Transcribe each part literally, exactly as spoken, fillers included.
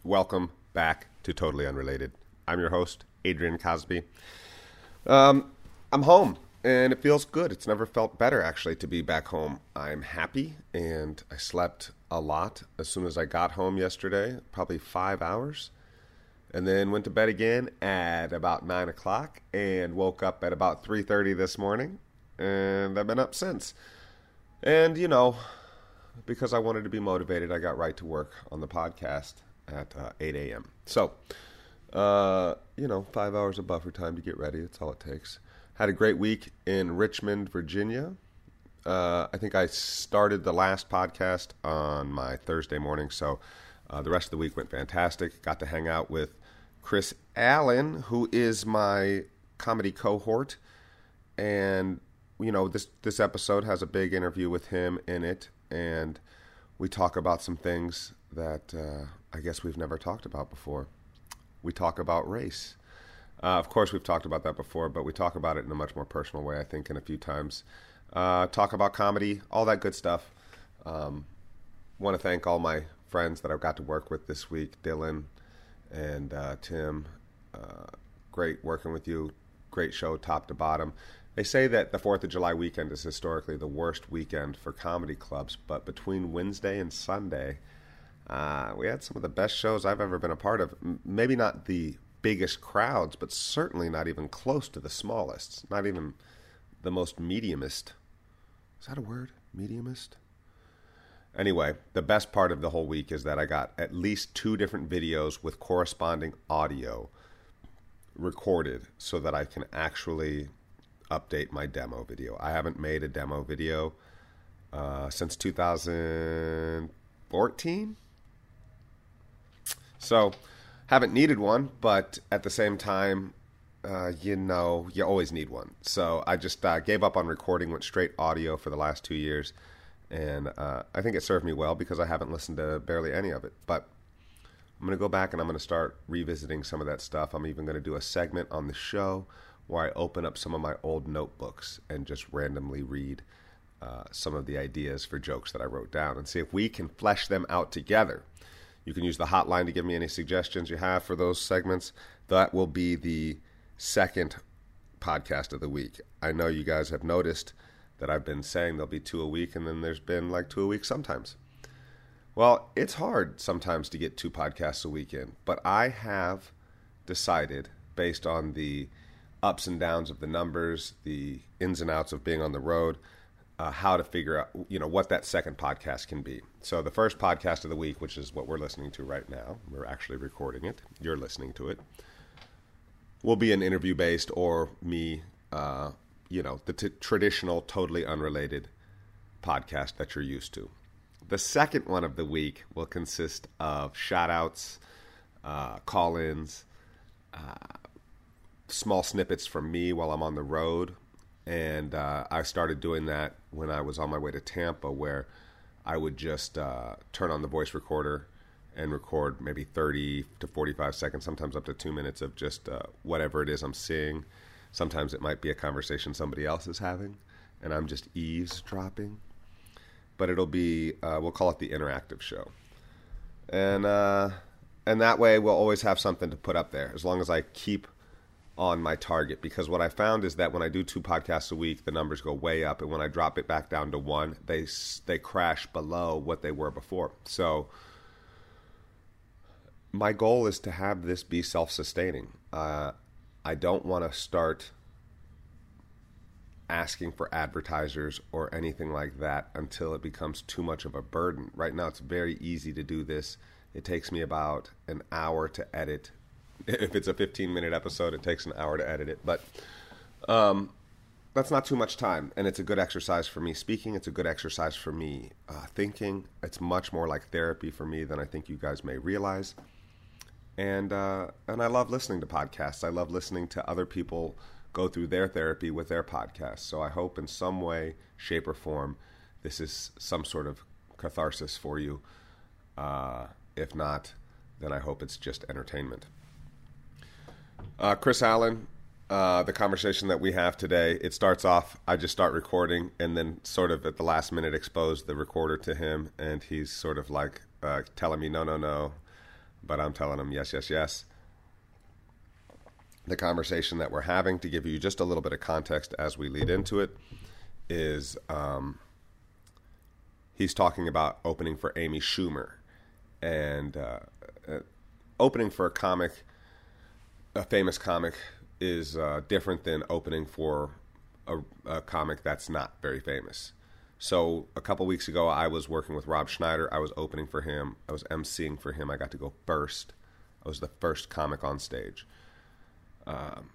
welcome back to Totally Unrelated. I'm your host, Adrian Cosby. Um, I'm home, and it feels good. It's never felt better, actually, to be back home. I'm happy, and I slept a lot as soon as I got home yesterday, probably five hours, and then went to bed again at about nine o'clock and woke up at about three thirty this morning, and I've been up since. And, you know, because I wanted to be motivated, I got right to work on the podcast at uh, eight a.m. So, uh, you know, five hours of buffer time to get ready. That's all it takes. Had a great week in Richmond, Virginia. Uh, I think I started the last podcast on my Thursday morning, so uh, the rest of the week went fantastic. Got to hang out with Chris Allen, who is my comedy cohort, and you know, this this episode has a big interview with him in it, and we talk about some things that uh, I guess we've never talked about before. We talk about race. Uh, of course, we've talked about that before, but we talk about it in a much more personal way, I think, in a few times. Uh, talk about comedy, all that good stuff. Um, want to thank all my friends that I've got to work with this week, Dylan and uh, Tim. Uh, great working with you. Great show, top to bottom. They say that the fourth of July weekend is historically the worst weekend for comedy clubs, but between Wednesday and Sunday, uh, we had some of the best shows I've ever been a part of. M- maybe not the biggest crowds, but certainly not even close to the smallest, not even the most mediumist. Is that a word? Mediumist? Anyway, the best part of the whole week is that I got at least two different videos with corresponding audio recorded so that I can actually update my demo video. I haven't made a demo video uh, since two thousand fourteen. So, haven't needed one, but at the same time, uh, you know, you always need one. So I just uh, gave up on recording, went straight audio for the last two years, and uh, I think it served me well because I haven't listened to barely any of it. But I'm going to go back and I'm going to start revisiting some of that stuff. I'm even going to do a segment on the show where I open up some of my old notebooks and just randomly read uh, some of the ideas for jokes that I wrote down and see if we can flesh them out together. You can use the hotline to give me any suggestions you have for those segments. That will be the second podcast of the week. I know you guys have noticed that I've been saying there'll be two a week, and then there's been like two a week sometimes. Well, it's hard sometimes to get two podcasts a week in, but I have decided, based on the ups and downs of the numbers, the ins and outs of being on the road, uh, how to figure out, you know, what that second podcast can be. So the first podcast of the week, which is what we're listening to right now, we're actually recording it, you're listening to it, will be an interview-based or me, uh, you know, the t- traditional, totally unrelated podcast that you're used to. The second one of the week will consist of shout-outs, uh, call-ins, uh, small snippets from me while I'm on the road. And uh, I started doing that when I was on my way to Tampa, where I would just uh, turn on the voice recorder and record maybe thirty to forty-five seconds, sometimes up to two minutes of just uh, whatever it is I'm seeing. Sometimes it might be a conversation somebody else is having, and I'm just eavesdropping. But it'll be, uh, we'll call it the interactive show. And, uh, and that way we'll always have something to put up there, as long as I keep on my target, because what I found is that when I do two podcasts a week, the numbers go way up, and when I drop it back down to one, they they crash below what they were before. So my goal is to have this be self-sustaining. Uh, I don't want to start asking for advertisers or anything like that until it becomes too much of a burden. Right now, it's very easy to do this. It takes me about an hour to edit. If it's a fifteen-minute episode, it takes an hour to edit it. But um, that's not too much time, and it's a good exercise for me speaking. It's a good exercise for me uh, thinking. It's much more like therapy for me than I think you guys may realize. And uh, and I love listening to podcasts. I love listening to other people go through their therapy with their podcasts. So I hope in some way, shape, or form, this is some sort of catharsis for you. Uh, if not, then I hope it's just entertainment. Uh, Chris Allen, uh, the conversation that we have today, it starts off, I just start recording and then sort of at the last minute expose the recorder to him, and he's sort of like uh, telling me, no, no, no, but I'm telling him yes, yes, yes. The conversation that we're having, to give you just a little bit of context as we lead into it, is um, he's talking about opening for Amy Schumer. And uh, uh, opening for a comic, a famous comic, is uh, different than opening for a, a comic that's not very famous. So a couple weeks ago, I was working with Rob Schneider. I was opening for him. I was emceeing for him. I got to go first. I was the first comic on stage. Um,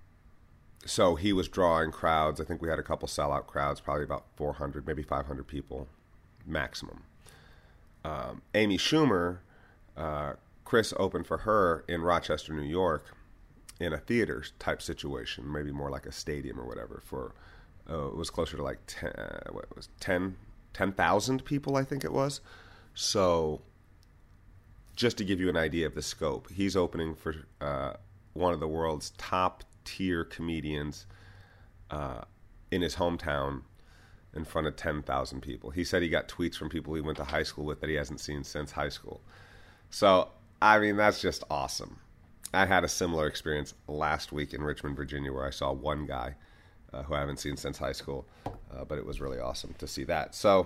so he was drawing crowds. I think we had a couple sellout crowds, probably about four hundred, maybe five hundred people maximum. Um, Amy Schumer, uh, Chris opened for her in Rochester, New York, in a theater type situation, maybe more like a stadium or whatever. For uh, it was closer to like ten, what it was ten, ten thousand people, I think it was. So, just to give you an idea of the scope, he's opening for uh, one of the world's top tier comedians uh, in his hometown in front of ten thousand people. He said he got tweets from people he went to high school with that he hasn't seen since high school. So, I mean, that's just awesome. I had a similar experience last week in Richmond, Virginia, where I saw one guy uh, who I haven't seen since high school, uh, but it was really awesome to see that. So,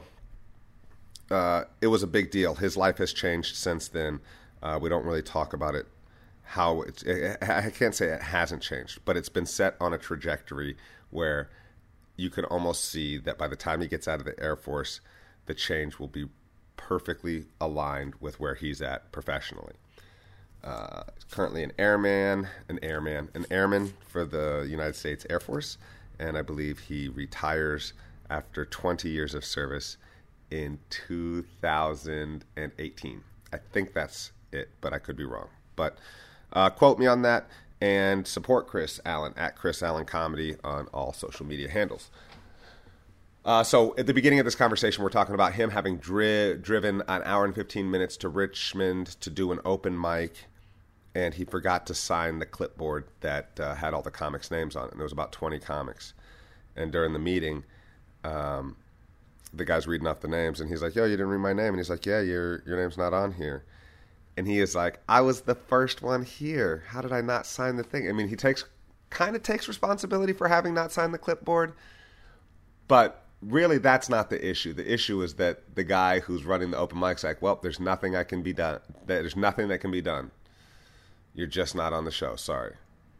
uh, it was a big deal. His life has changed since then. Uh, we don't really talk about it. How it's, I can't say it hasn't changed, but it's been set on a trajectory where you can almost see that by the time he gets out of the Air Force, the change will be perfectly aligned with where he's at professionally. Uh, currently an airman, an airman, an airman for the United States Air Force, and I believe he retires after twenty years of service in two thousand eighteen. I think that's it, but I could be wrong. But uh, quote me on that, and support Chris Allen at Chris Allen Comedy on all social media handles. Uh, so at the beginning of this conversation, we're talking about him having dri- driven an hour and fifteen minutes to Richmond to do an open mic, and he forgot to sign the clipboard that uh, had all the comics' names on it. And there was about twenty comics. And during the meeting, um, the guy's reading off the names, and he's like, yo, you didn't read my name. And he's like, yeah, your your name's not on here. And he is like, I was the first one here. How did I not sign the thing? I mean, he takes kind of takes responsibility for having not signed the clipboard. But really, that's not the issue. The issue is that the guy who's running the open mic's like, well, there's nothing I can be done. There's nothing that can be done. You're just not on the show. Sorry.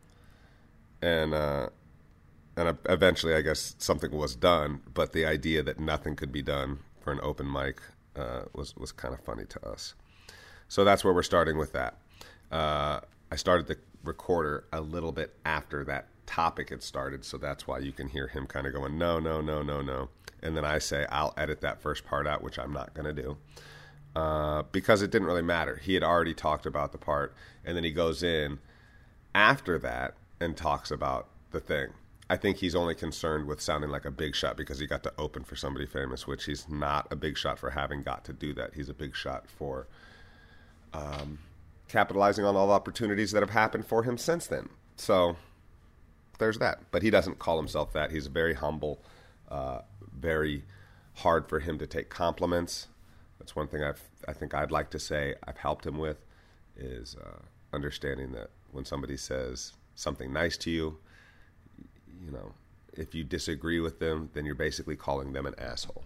And uh, and eventually, I guess something was done. But the idea that nothing could be done for an open mic uh, was was kind of funny to us. So that's where we're starting with that. Uh, I started the recorder a little bit after that topic had started, so that's why you can hear him kind of going, no, no, no, no, no. And then I say, I'll edit that first part out, which I'm not going to do, uh, because it didn't really matter. He had already talked about the part, and then he goes in after that and talks about the thing. I think he's only concerned with sounding like a big shot because he got to open for somebody famous, which he's not a big shot for having got to do that. He's a big shot for um, capitalizing on all the opportunities that have happened for him since then. So there's that. But he doesn't call himself that. He's very humble, uh, very hard for him to take compliments. That's one thing I've, I think I'd like to say I've helped him with is uh, understanding that when somebody says something nice to you, you know, if you disagree with them, then you're basically calling them an asshole.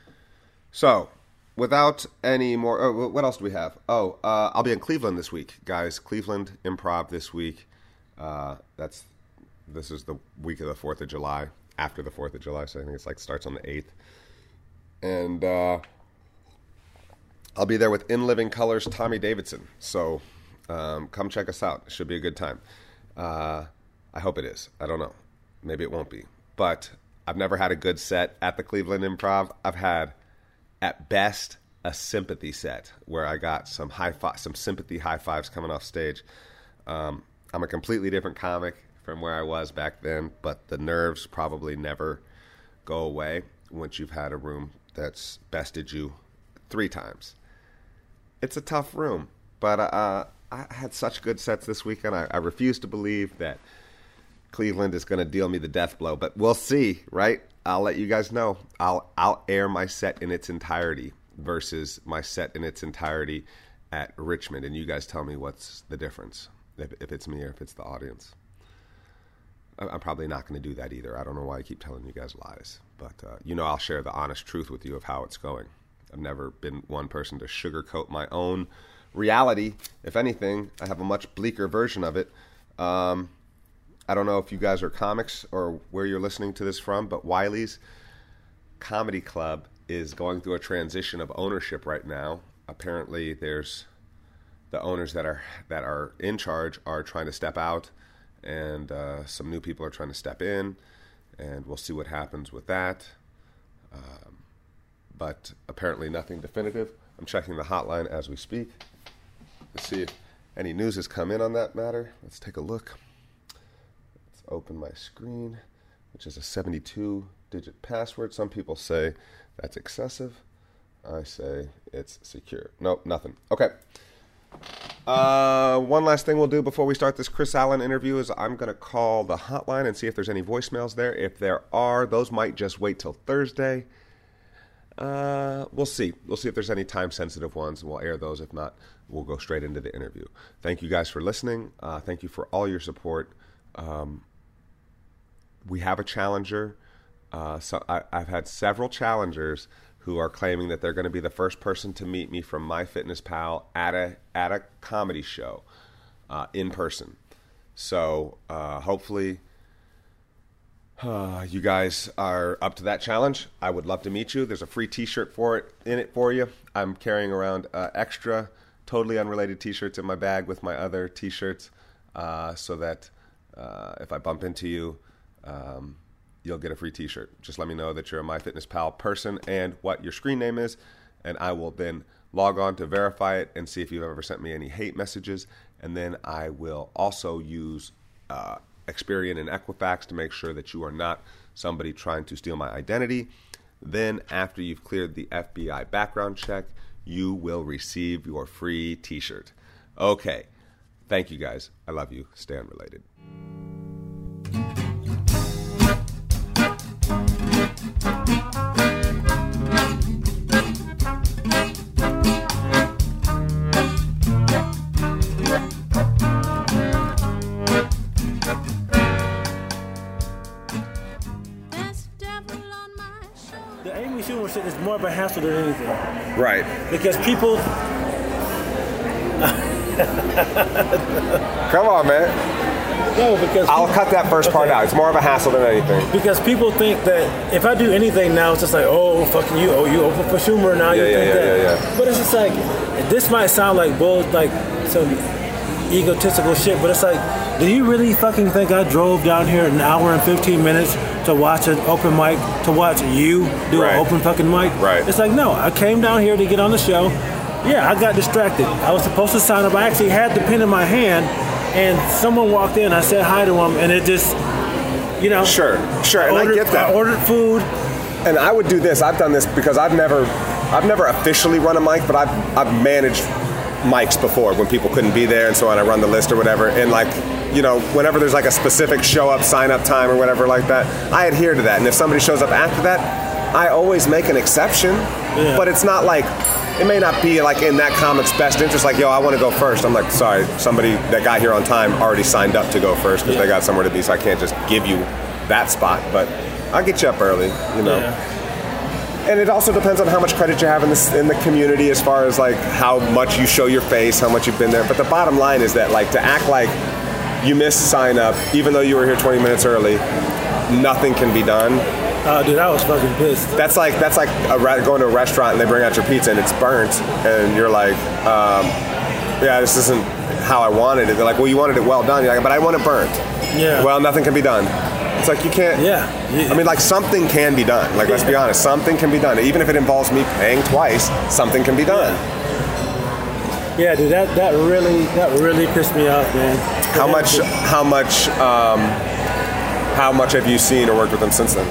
So, without any more, oh, what else do we have? Oh, uh, I'll be in Cleveland this week, guys. Cleveland Improv this week. Uh, that's this is the week of the Fourth of July, after the Fourth of July. So I think it's like starts on the eighth, and uh, I'll be there with In Living Colors Tommy Davidson. So um, come check us out. It should be a good time. Uh, I hope it is. I don't know. Maybe it won't be. But I've never had a good set at the Cleveland Improv. I've had, at best, a sympathy set where I got some high fi- some sympathy high fives coming off stage. Um, I'm a completely different comic from where I was back then, but the nerves probably never go away once you've had a room that's bested you three times. It's a tough room, but uh, I had such good sets this weekend. I, I refuse to believe that Cleveland is going to deal me the death blow, but we'll see, right? I'll let you guys know. I'll I'll air my set in its entirety versus my set in its entirety at Richmond, and you guys tell me what's the difference, if, if it's me or if it's the audience. I'm probably not going to do that either. I don't know why I keep telling you guys lies, but uh, you know I'll share the honest truth with you of how it's going. I've never been one person to sugarcoat my own reality. If anything, I have a much bleaker version of it. Um, I don't know if you guys are comics or where you're listening to this from, but Wiley's Comedy Club is going through a transition of ownership right now. Apparently, there's the owners that are that are in charge are trying to step out, and uh, some new people are trying to step in, and we'll see what happens with that. Um, but apparently nothing definitive. I'm checking the hotline as we speak. Let's see if any news has come in on that matter. Let's take a look. Let's open my screen, which is a seventy-two digit password. Some people say that's excessive. I say it's secure. Nope, nothing. Okay. Uh, one last thing we'll do before we start this Chris Allen interview is I'm going to call the hotline and see if there's any voicemails there. If there are, those might just wait till Thursday. Uh, we'll see. We'll see if there's any time-sensitive ones, and we'll air those. If not, we'll go straight into the interview. Thank you guys for listening. Uh, thank you for all your support. Um, we have a challenger. Uh, so I, I've had several challengers who are claiming that they're going to be the first person to meet me from MyFitnessPal at a at a comedy show uh, in person. So uh, hopefully uh, you guys are up to that challenge. I would love to meet you. There's a free T-shirt for it in it for you. I'm carrying around uh, extra, totally unrelated T-shirts in my bag with my other T-shirts, uh, so that uh, if I bump into you, um, you'll get a free T-shirt. Just let me know that you're a MyFitnessPal person and what your screen name is, and I will then log on to verify it and see if you've ever sent me any hate messages. And then I will also use uh, Experian and Equifax to make sure that you are not somebody trying to steal my identity. Then, after you've cleared the F B I background check, you will receive your free T-shirt. Okay. Thank you, guys. I love you. Stay unrelated. Shit is more of a hassle than anything. Right. Because people... Come on, man. No, because... I'll people... cut that first okay. part out. It's more of a hassle than anything. Because people think that if I do anything now, it's just like, oh, fucking you, oh, you open for Schumer now, yeah, you yeah, think yeah, that. Yeah, yeah. But it's just like, this might sound like bull, like some egotistical shit, but it's like, do you really fucking think I drove down here an hour and fifteen minutes to watch an open mic, to watch you do right. an open fucking mic? Right. It's like, no, I came down here to get on the show. Yeah, I got distracted. I was supposed to sign up. I actually had the pen in my hand, and someone walked in. I said hi to him, and it just, you know. Sure, sure, and ordered, I get that. I ordered food. And I would do this. I've done this because I've never, I've never officially run a mic, but I've, I've managed mics before when people couldn't be there and so on. I run the list or whatever, and like, you know, whenever there's like a specific show up, sign up time or whatever like that, I adhere to that. And if somebody shows up after that, I always make an exception. Yeah. But it's not like, it may not be like in that comic's best interest, like, yo, I want to go first. I'm like, sorry, somebody that got here on time already signed up to go first because yeah. they got somewhere to be, so I can't just give you that spot. But I'll get you up early, you know. Yeah. And it also depends on how much credit you have in the, in the community as far as like how much you show your face, how much you've been there. But the bottom line is that like to act like you missed sign up, even though you were here twenty minutes early, nothing can be done. Oh, dude, I was fucking pissed. That's like that's like a re- going to a restaurant and they bring out your pizza and it's burnt, and you're like, um, yeah, this isn't how I wanted it. They're like, well, you wanted it well done. You're like, but I want it burnt. Yeah. Well, nothing can be done. It's like you can't. Yeah. I mean, like something can be done. Like, let's be honest, something can be done. Even if it involves me paying twice, something can be done. Yeah, yeah dude, that, that really that really pissed me off, man. How yeah, much? How much? Um, how much have you seen or worked with them since then?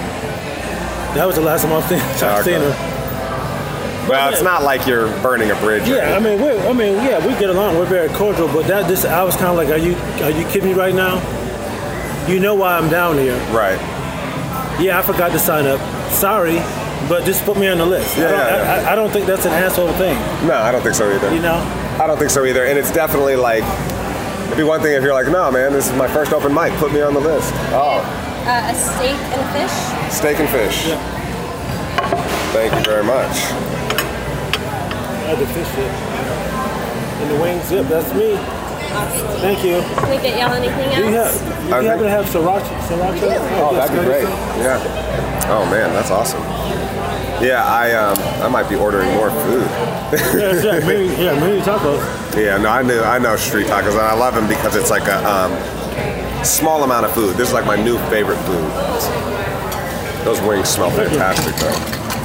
That was the last time I've seen, I've seen her. Well, it's not like you're burning a bridge. Yeah, I mean, we I mean, yeah, we get along. We're very cordial, but that just I was kind of like, are you are you kidding me right now? You know why I'm down here. Right. Yeah, I forgot to sign up. Sorry. but just put me on the list. Yeah, I, don't, yeah, yeah. I, I don't think that's an asshole thing. No, I don't think so either. You know? I don't think so either. And it's definitely like, it'd be one thing if you're like, no, man, this is my first open mic. Put me on the list. Oh. Uh, a steak and a fish. Steak and fish. Yeah. Thank you very much. I had the fish dip. And the wings dip. That's me. Awesome. Thank you. Can we get y'all anything else? Do you, have, do you I happen to think- have sriracha? sriracha? Oh, yes, that'd be can I great. get some? Yeah. Oh man, that's awesome. Yeah, I um, I might be ordering more food. Yeah, yeah, mini, yeah, mini tacos. Yeah, no, I knew I know street tacos, and I love them because it's like a um, small amount of food. This is like my new favorite food. Those wings smell fantastic, though.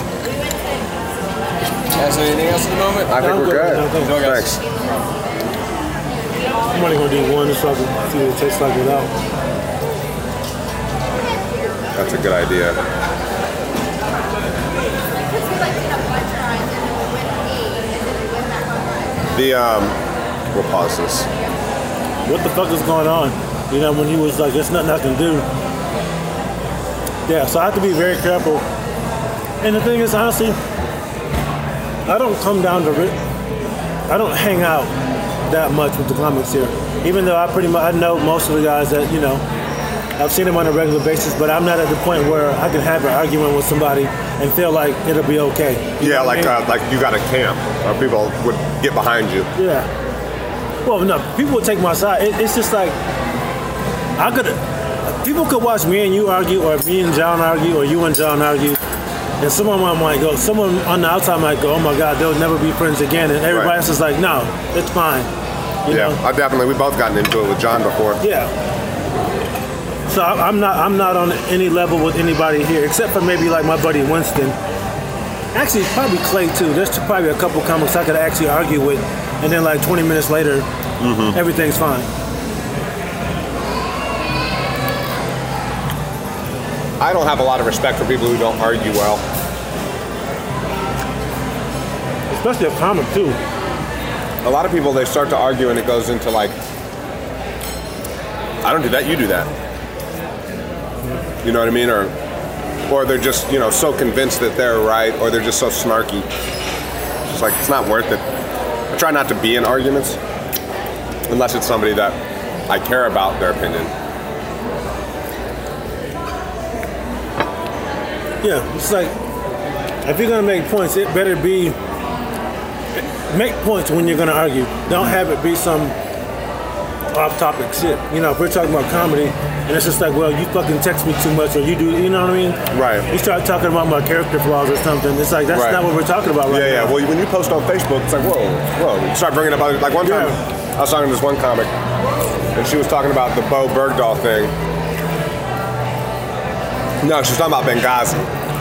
Guys, anything else at the moment? I think I'm we're good. good. No, thanks. Thanks. I'm only gonna do one just so I can see what it tastes like without. That's a good idea. The um, we'll pause this. What the fuck is going on? You know, when he was like, there's nothing I can do. Yeah, so I have to be very careful. And the thing is, honestly, I don't come down to, ri- I don't hang out that much with the comics here. Even though I pretty much, I know most of the guys that, you know, I've seen them on a regular basis, but I'm not at the point where I can have an argument with somebody and feel like it'll be okay. You Yeah, know what like I mean? uh, like you got a camp, or people would get behind you. Yeah. Well, no, people would take my side. It, it's just like, I could, people could watch me and you argue, or me and John argue, or you and John argue, and someone might go, someone on the outside might go, oh my God, they'll never be friends again, and everybody Right. else is like, no, it's fine. You Yeah, know? I definitely. We both gotten into it with John before. Yeah. So I- I'm not, I'm not on any level with anybody here, except for maybe like my buddy Winston. Actually, probably Clay too. There's probably a couple comics I could actually argue with, and then like twenty minutes later, everything's fine. I don't have a lot of respect for people who don't argue well. Especially a comic too. A lot of people, they start to argue and it goes into like, I don't do that, you do that. You know what I mean? Or or they're just, you know, so convinced that they're right, or they're just so snarky. It's just like, it's not worth it. I try not to be in arguments unless it's somebody that I care about their opinion. Yeah, it's like, if you're gonna make points, it better be, make points when you're gonna argue. Don't have it be some off-topic shit. You know, if we're talking about comedy, and it's just like, well, you fucking text me too much, or you do, you know what I mean? Right. You start talking about my character flaws or something, it's like, that's Right. not what we're talking about right Yeah, yeah. now. Well, when you post on Facebook, it's like, whoa, whoa. You start bringing up other, like one time, Yeah. I was talking to this one comic, and she was talking about the Bo Bergdahl thing. No, she was talking about Benghazi.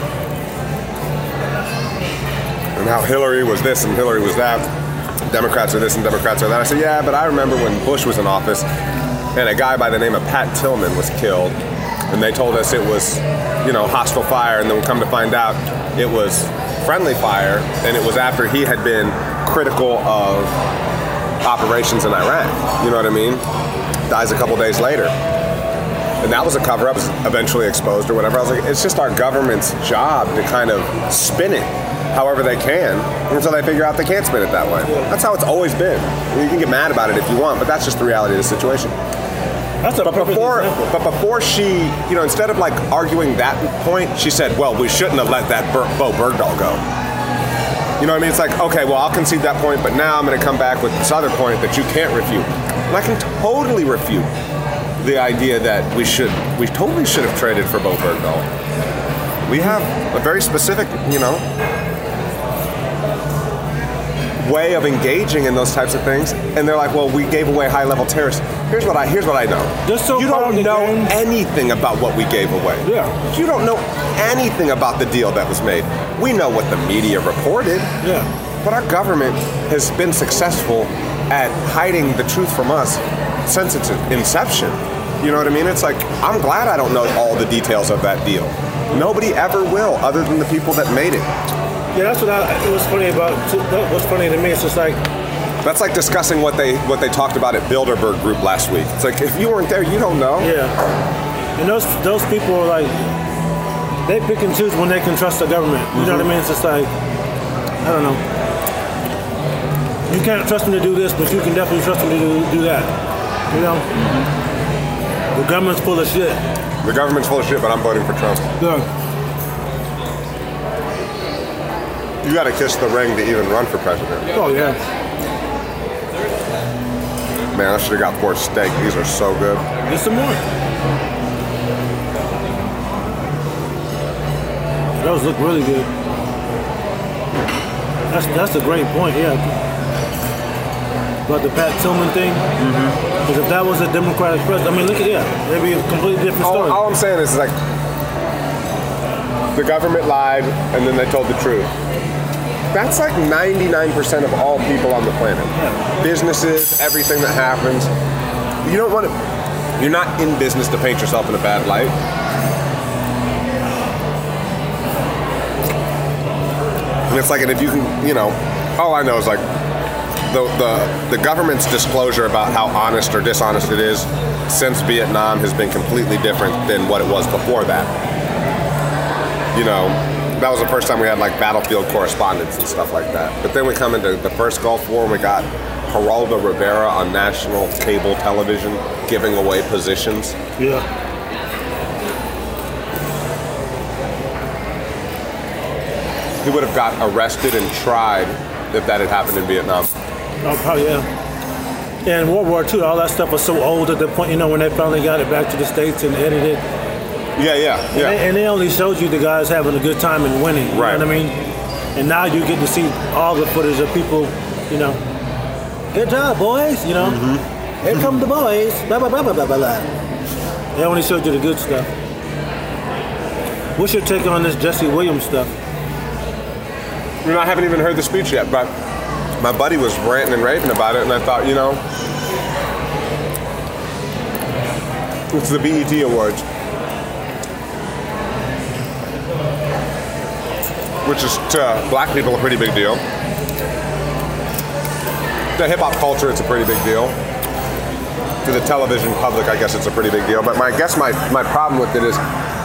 And how Hillary was this and Hillary was that. Democrats are this and Democrats are that. I said, yeah, but I remember when Bush was in office, and a guy by the name of Pat Tillman was killed, and they told us it was, you know, hostile fire, and then we come to find out it was friendly fire, and it was after he had been critical of operations in Iraq. You know what I mean? Dies a couple days later. And that was a cover-up, was eventually exposed or whatever. I was like, it's just our government's job to kind of spin it however they can until they figure out they can't spin it that way. That's how it's always been. You can get mad about it if you want, but that's just the reality of the situation. That's a But perfect before, example. but before she, you know, instead of like arguing that point, she said, well, we shouldn't have let that Ber- Bo Bergdahl go. You know what I mean? It's like, okay, well, I'll concede that point, but now I'm going to come back with this other point that you can't refute. And I can totally refute the idea that we should, we totally should have traded for Bo Bergdahl. We have a very specific, you know, way of engaging in those types of things, and they're like, well, we gave away high-level terrorists. Here's what I here's what I know. They're so you proud don't of the know game. anything about what we gave away. Yeah. You don't know anything about the deal that was made. We know what the media reported. Yeah. But our government has been successful at hiding the truth from us since its inception. You know what I mean? It's like, I'm glad I don't know all the details of that deal. Nobody ever will, other than the people that made it. Yeah, that's what I, it was funny about, what's funny to me, it's just like, That's like discussing what they what they talked about at Bilderberg Group last week. It's like, if you weren't there, you don't know. yeah. And those those people are like, they pick and choose when they can trust the government. You know what I mean? It's just like, I don't know. You can't trust them to do this, but you can definitely trust them to do, do that. You know? The government's full of shit. The government's full of shit, but I'm voting for Trump. Yeah. You got to kiss the ring to even run for president. Oh, yeah. Man, I should have got four steak. These are so good. Get some more. Those look really good. That's that's a great point, yeah. About the Pat Tillman thing. Because mm-hmm. if that was a Democratic president, I mean, look at that. It'd be a completely different story. All, all I'm saying is, like, the government lied, and then they told the truth. That's like ninety-nine percent of all people on the planet. Yeah. Businesses, everything that happens. You don't want to... You're not in business to paint yourself in a bad light. And it's like, and if you can, you know, all I know is like the, the the government's disclosure about how honest or dishonest it is since Vietnam has been completely different than what it was before that. You know, that was the first time we had like battlefield correspondence and stuff like that. But then we come into the first Gulf War and we got Geraldo Rivera on national cable television giving away positions. Yeah. He would have got arrested and tried if that had happened in Vietnam. Oh, probably, yeah. Yeah, in World War Two, all that stuff was so old at the point, you know, when they finally got it back to the States and edited. Yeah, yeah, yeah. And they, and they only showed you the guys having a good time and winning. You right. know what I mean? And now you get to see all the footage of people, you know, good job, boys, you know. Mm-hmm. Here come the boys. Blah, blah, blah, blah, blah, blah. They only showed you the good stuff. What's your take on this Jesse Williams stuff? You know, I haven't even heard the speech yet, but my buddy was ranting and raving about it, and I thought, you know, it's the B E T Awards, which is to black people a pretty big deal. To hip-hop culture, it's a pretty big deal. To the television public, I guess it's a pretty big deal. But my, I guess my, my problem with it is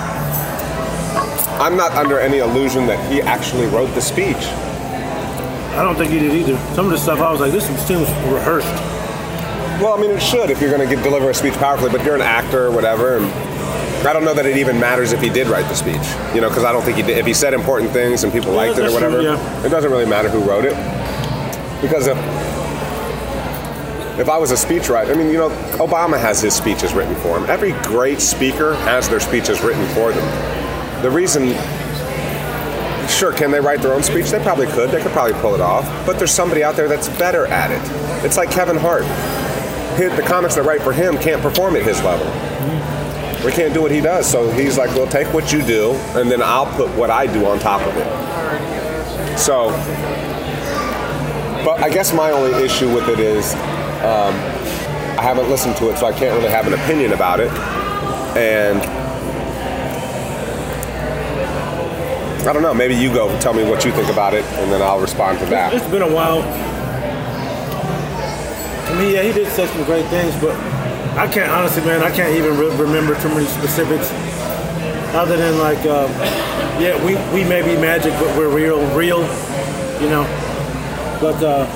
I'm not under any illusion that he actually wrote the speech. I don't think he did either. Some of the stuff I was like, this seems rehearsed. Well, I mean, it should if you're going to deliver a speech powerfully, but you're an actor or whatever. And I don't know that it even matters if he did write the speech, you know, because I don't think he did. If he said important things and people Yeah, liked it or whatever, true, yeah. It doesn't really matter who wrote it. Because if if I was a speechwriter, I mean, you know, Obama has his speeches written for him. Every great speaker has their speeches written for them. The reason, sure, can they write their own speech? They probably could. They could probably pull it off. But there's somebody out there that's better at it. It's like Kevin Hart. The comics that write for him can't perform at his level. We can't do what he does. So he's like, well, take what you do, and then I'll put what I do on top of it. So, but I guess my only issue with it is um, I haven't listened to it, so I can't really have an opinion about it. And I don't know, maybe you go and tell me what you think about it, and then I'll respond to that. It's been a while. I mean, yeah, he did say some great things, but I can't, honestly, man, I can't even re- remember too many specifics other than, like, uh, yeah, we, we may be magic, but we're real, real, you know. But, uh,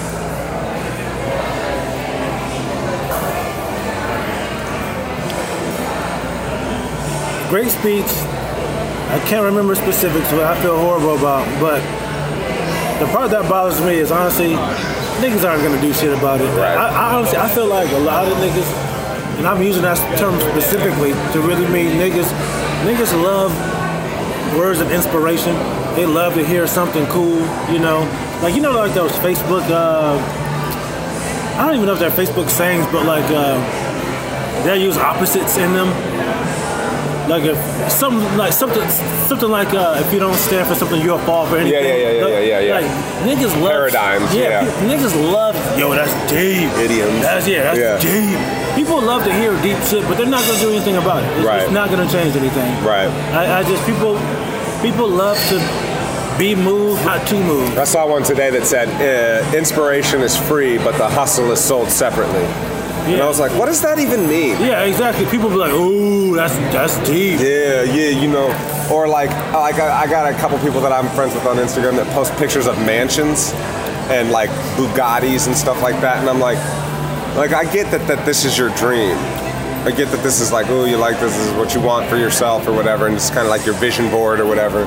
great speech. I can't remember specifics, but I feel horrible about. But the part that bothers me is honestly, niggas aren't gonna do shit about it. Right. I, I honestly, I feel like a lot of niggas, and I'm using that term specifically to really mean niggas. Niggas love words of inspiration. They love to hear something cool, you know. Like, you know, like those Facebook. Uh, I don't even know if they're Facebook sayings, but like uh, they use opposites in them. Like if something like something something like uh, if you don't stand for something, you'll fall for anything. Yeah, yeah, yeah, yeah, yeah, yeah. Like niggas love paradigms. Yeah, Yeah, people, niggas love. Yo, that's deep. Idioms. That's yeah, that's Yeah. deep. People love to hear deep shit, but they're not gonna do anything about it. It's, Right. it's not gonna change anything. Right. I, I just people people love to be moved, not to move. I saw one today that said, uh, inspiration is free, but the hustle is sold separately. Yeah. And I was like, what does that even mean? Yeah, exactly. People be like, ooh, that's that's deep. Yeah, yeah, you know, Or like, like I, I got a couple people that I'm friends with on Instagram that post pictures of mansions and like Bugattis and stuff like that, and I'm like, like I get that that this is your dream. I get that this is like, oh, you like this, this is what you want for yourself or whatever, and it's kind of like your vision board or whatever.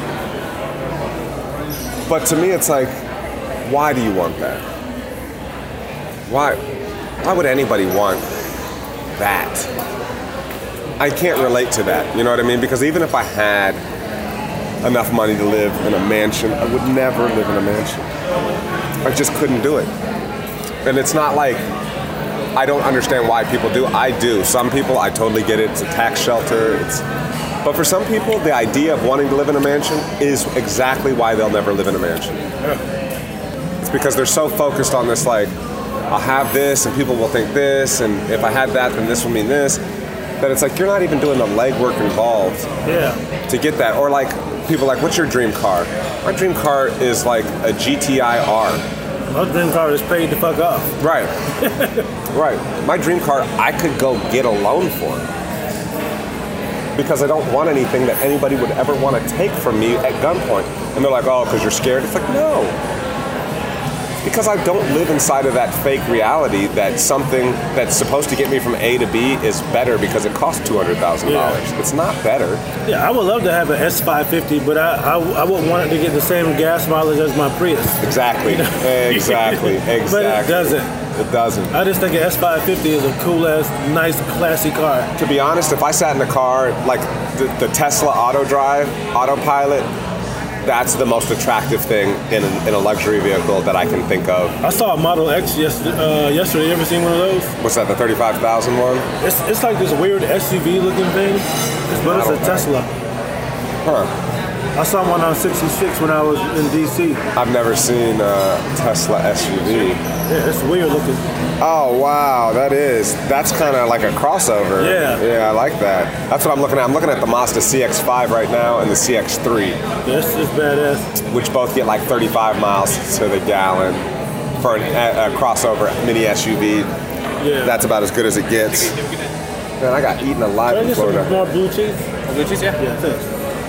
But to me, it's like, why do you want that? Why? Why would anybody want that? I can't relate to that, you know what I mean? Because even if I had enough money to live in a mansion, I would never live in a mansion. I just couldn't do it. And it's not like I don't understand why people do. I do. Some people, I totally get it. It's a tax shelter. It's, but for some people, the idea of wanting to live in a mansion is exactly why they'll never live in a mansion. It's because they're so focused on this, like, I'll have this and people will think this, and if I had that, then this will mean this. That it's like you're not even doing the legwork involved Yeah. to get that. Or like, people like, what's your dream car? My dream car is like a G T I R. My dream car is paid the fuck off. Right. Right. My dream car, I could go get a loan for. Because I don't want anything that anybody would ever want to take from me at gunpoint. And they're like, oh, because you're scared? It's like, no. Because I don't live inside of that fake reality that something that's supposed to get me from A to B is better because it costs two hundred thousand dollars. Yeah. It's not better. Yeah, I would love to have an S five fifty, but I, I, I wouldn't want it to get the same gas mileage as my Prius. Exactly. Exactly. Exactly. But it doesn't. It doesn't. I just think an S five fifty is a cool-ass, nice, classy car. To be honest, if I sat in a car like the, the Tesla auto drive, autopilot, that's the most attractive thing in a, in a luxury vehicle that I can think of. I saw a Model X yesterday. Uh, yesterday. You ever seen one of those? What's that, the thirty-five thousand one? It's it's like this weird S U V looking thing, but it's a Tesla. Huh. I saw one on sixty-six when I was in D C. I've never seen a Tesla S U V. Yeah, it's weird looking. Oh, wow, that is. That's kind of like a crossover. Yeah. Yeah, I like that. That's what I'm looking at. I'm looking at the Mazda C X five right now and the C X three. Yeah, it's, it's badass. Which both get like thirty-five miles to the gallon for an, a, a crossover mini S U V. Yeah. That's about as good as it gets. Man, I got eaten alive Can I in get some Florida. more blue cheese? Blue cheese, yeah? Yeah, thanks.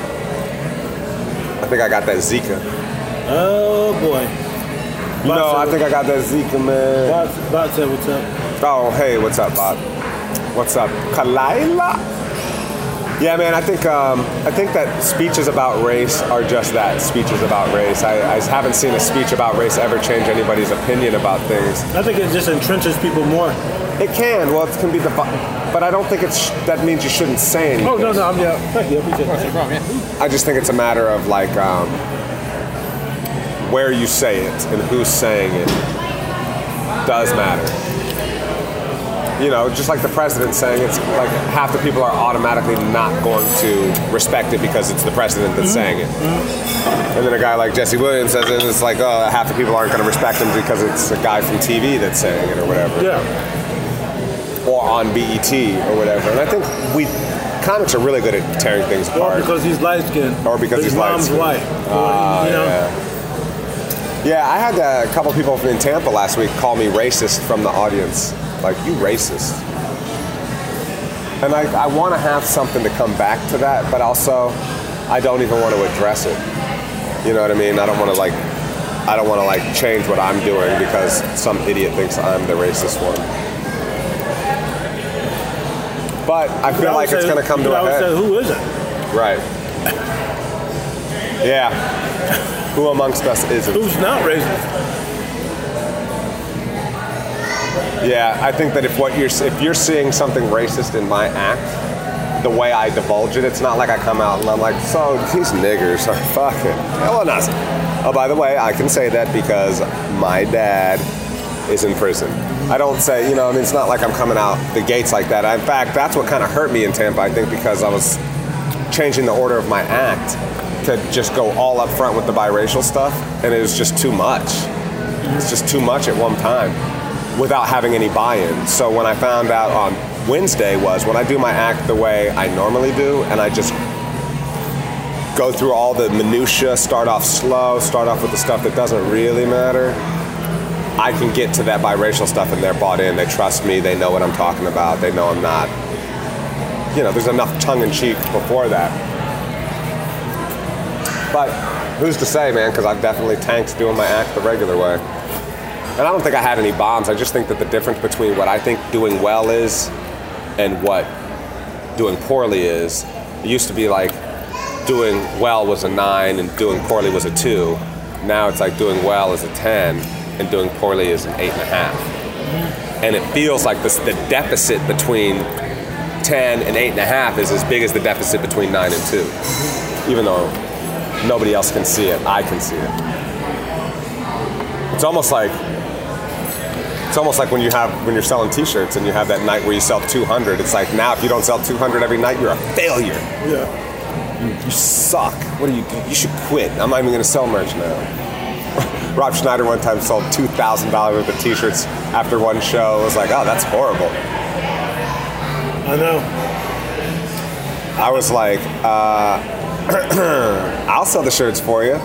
I think I got that Zika. Oh, boy. You know, I think I got that Zika, man. Bot, Bot said what's up. Oh, hey, what's up, Bob? What's up, Kalila? Yeah, man, I think um, I think that speeches about race are just that, speeches about race. I, I haven't seen a speech about race ever change anybody's opinion about things. I think it just entrenches people more. It can. Well, it can be the, but I don't think it's that means you shouldn't say anything. Oh no, no, I'm yeah. Thank you. I appreciate No that. problem, yeah. I just think it's a matter of like um, where you say it and who's saying it does matter. You know, just like the president saying it's like half the people are automatically not going to respect it because it's the president that's saying it. And then a guy like Jesse Williams says it, and it's like, oh, half the people aren't going to respect him because it's a guy from T V that's saying it or whatever. Yeah. Or on B E T or whatever. And I think we, comics are really good at tearing things Or apart. because he's light skinned. Or because his he's mom's light-skinned. white. Ah, Or, you know. yeah. Yeah, I had a couple people in Tampa last week call me racist from the audience. Like, you racist. And I, I want to have something to come back to that, but also I don't even want to address it. You know what I mean? I don't want to like, I don't want to like change what I'm doing because some idiot thinks I'm the racist one. But I feel like it's going to come to a I would head. say, who is it? Right. Yeah. Who amongst us isn't? Who's not racist? Yeah, I think that if what you're if you're seeing something racist in my act, the way I divulge it, it's not like I come out and I'm like, so these niggers are fucking hell nuts. Oh, by the way, I can say that because my dad is in prison. I don't say, you know, I mean, it's not like I'm coming out the gates like that. In fact, that's what kind of hurt me in Tampa, I think, because I was changing the order of my act to just go all up front with the biracial stuff, and it was just too much. It's just too much at one time without having any buy-in. So when I found out on Wednesday was when I do my act the way I normally do, and I just go through all the minutia, start off slow, start off with the stuff that doesn't really matter, I can get to that biracial stuff and they're bought in, they trust me, they know what I'm talking about, they know I'm not, you know, there's enough tongue-in-cheek before that. But who's to say, man? Because I've definitely tanked doing my act the regular way. And I don't think I had any bombs. I just think that the difference between what I think doing well is and what doing poorly is, it used to be like doing well was a nine and doing poorly was a two. Now it's like doing well is a ten and doing poorly is an eight and a half. And it feels like this, the deficit between ten and eight and a half is as big as the deficit between nine and two. Even though nobody else can see it, I can see it. It's almost like It's almost like when you have when you're selling T-shirts and you have that night where you sell two hundred. It's like now if you don't sell two hundred every night, you're a failure. Yeah. You, you suck. What do you do? You should quit. I'm not even going to sell merch now. Rob Schneider one time sold two thousand dollars worth of T-shirts after one show. It was like, oh, that's horrible. I know. I was like, uh, I'll sell the shirts for you.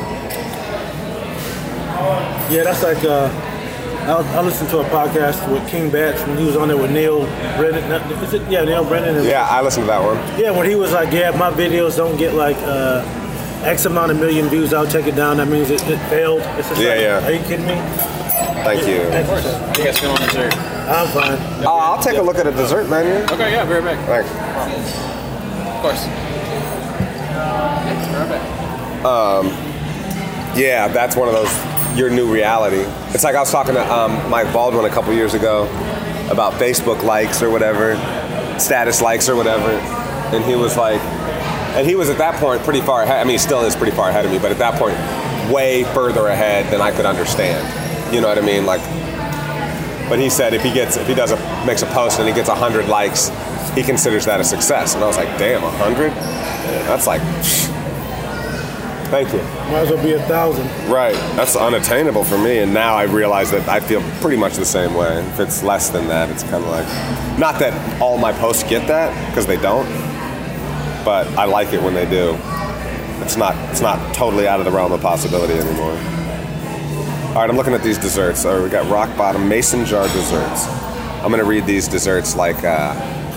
Yeah, that's like. Uh, I, I listened to a podcast with King Batch when he was on there with Neil Brennan. Is it? Yeah, Neil Brennan. And, Yeah, I listened to that one. Yeah, when he was like, yeah, my videos don't get like uh, X amount of million views, I'll take it down. That means it, it failed. It's just Yeah, like, yeah. Are you kidding me? Thank you. Thank Of course. you. You guys feeling dessert? I'm fine. Oh, I'll take a look at a dessert menu. Okay, yeah, be right back. Thanks. Of course. Yeah, be right back. Yeah, that's one of those, your new reality. It's like I was talking to um, Mike Baldwin a couple years ago about Facebook likes or whatever, status likes or whatever, and he was like, and he was at that point pretty far ahead. I mean, he still is pretty far ahead of me, but at that point, way further ahead than I could understand. You know what I mean? Like, but he said if he gets, if he does a, makes a post and he gets a hundred likes, he considers that a success. And I was like, damn, a hundred? That's like, thank you. Might as well be a thousand. Right, that's unattainable for me, and now I realize that I feel pretty much the same way. If it's less than that, it's kind of like, not that all my posts get that, because they don't, but I like it when they do. It's not, it's not totally out of the realm of possibility anymore. All right, I'm looking at these desserts. So we got Rock Bottom Mason Jar desserts. I'm gonna read these desserts like, uh,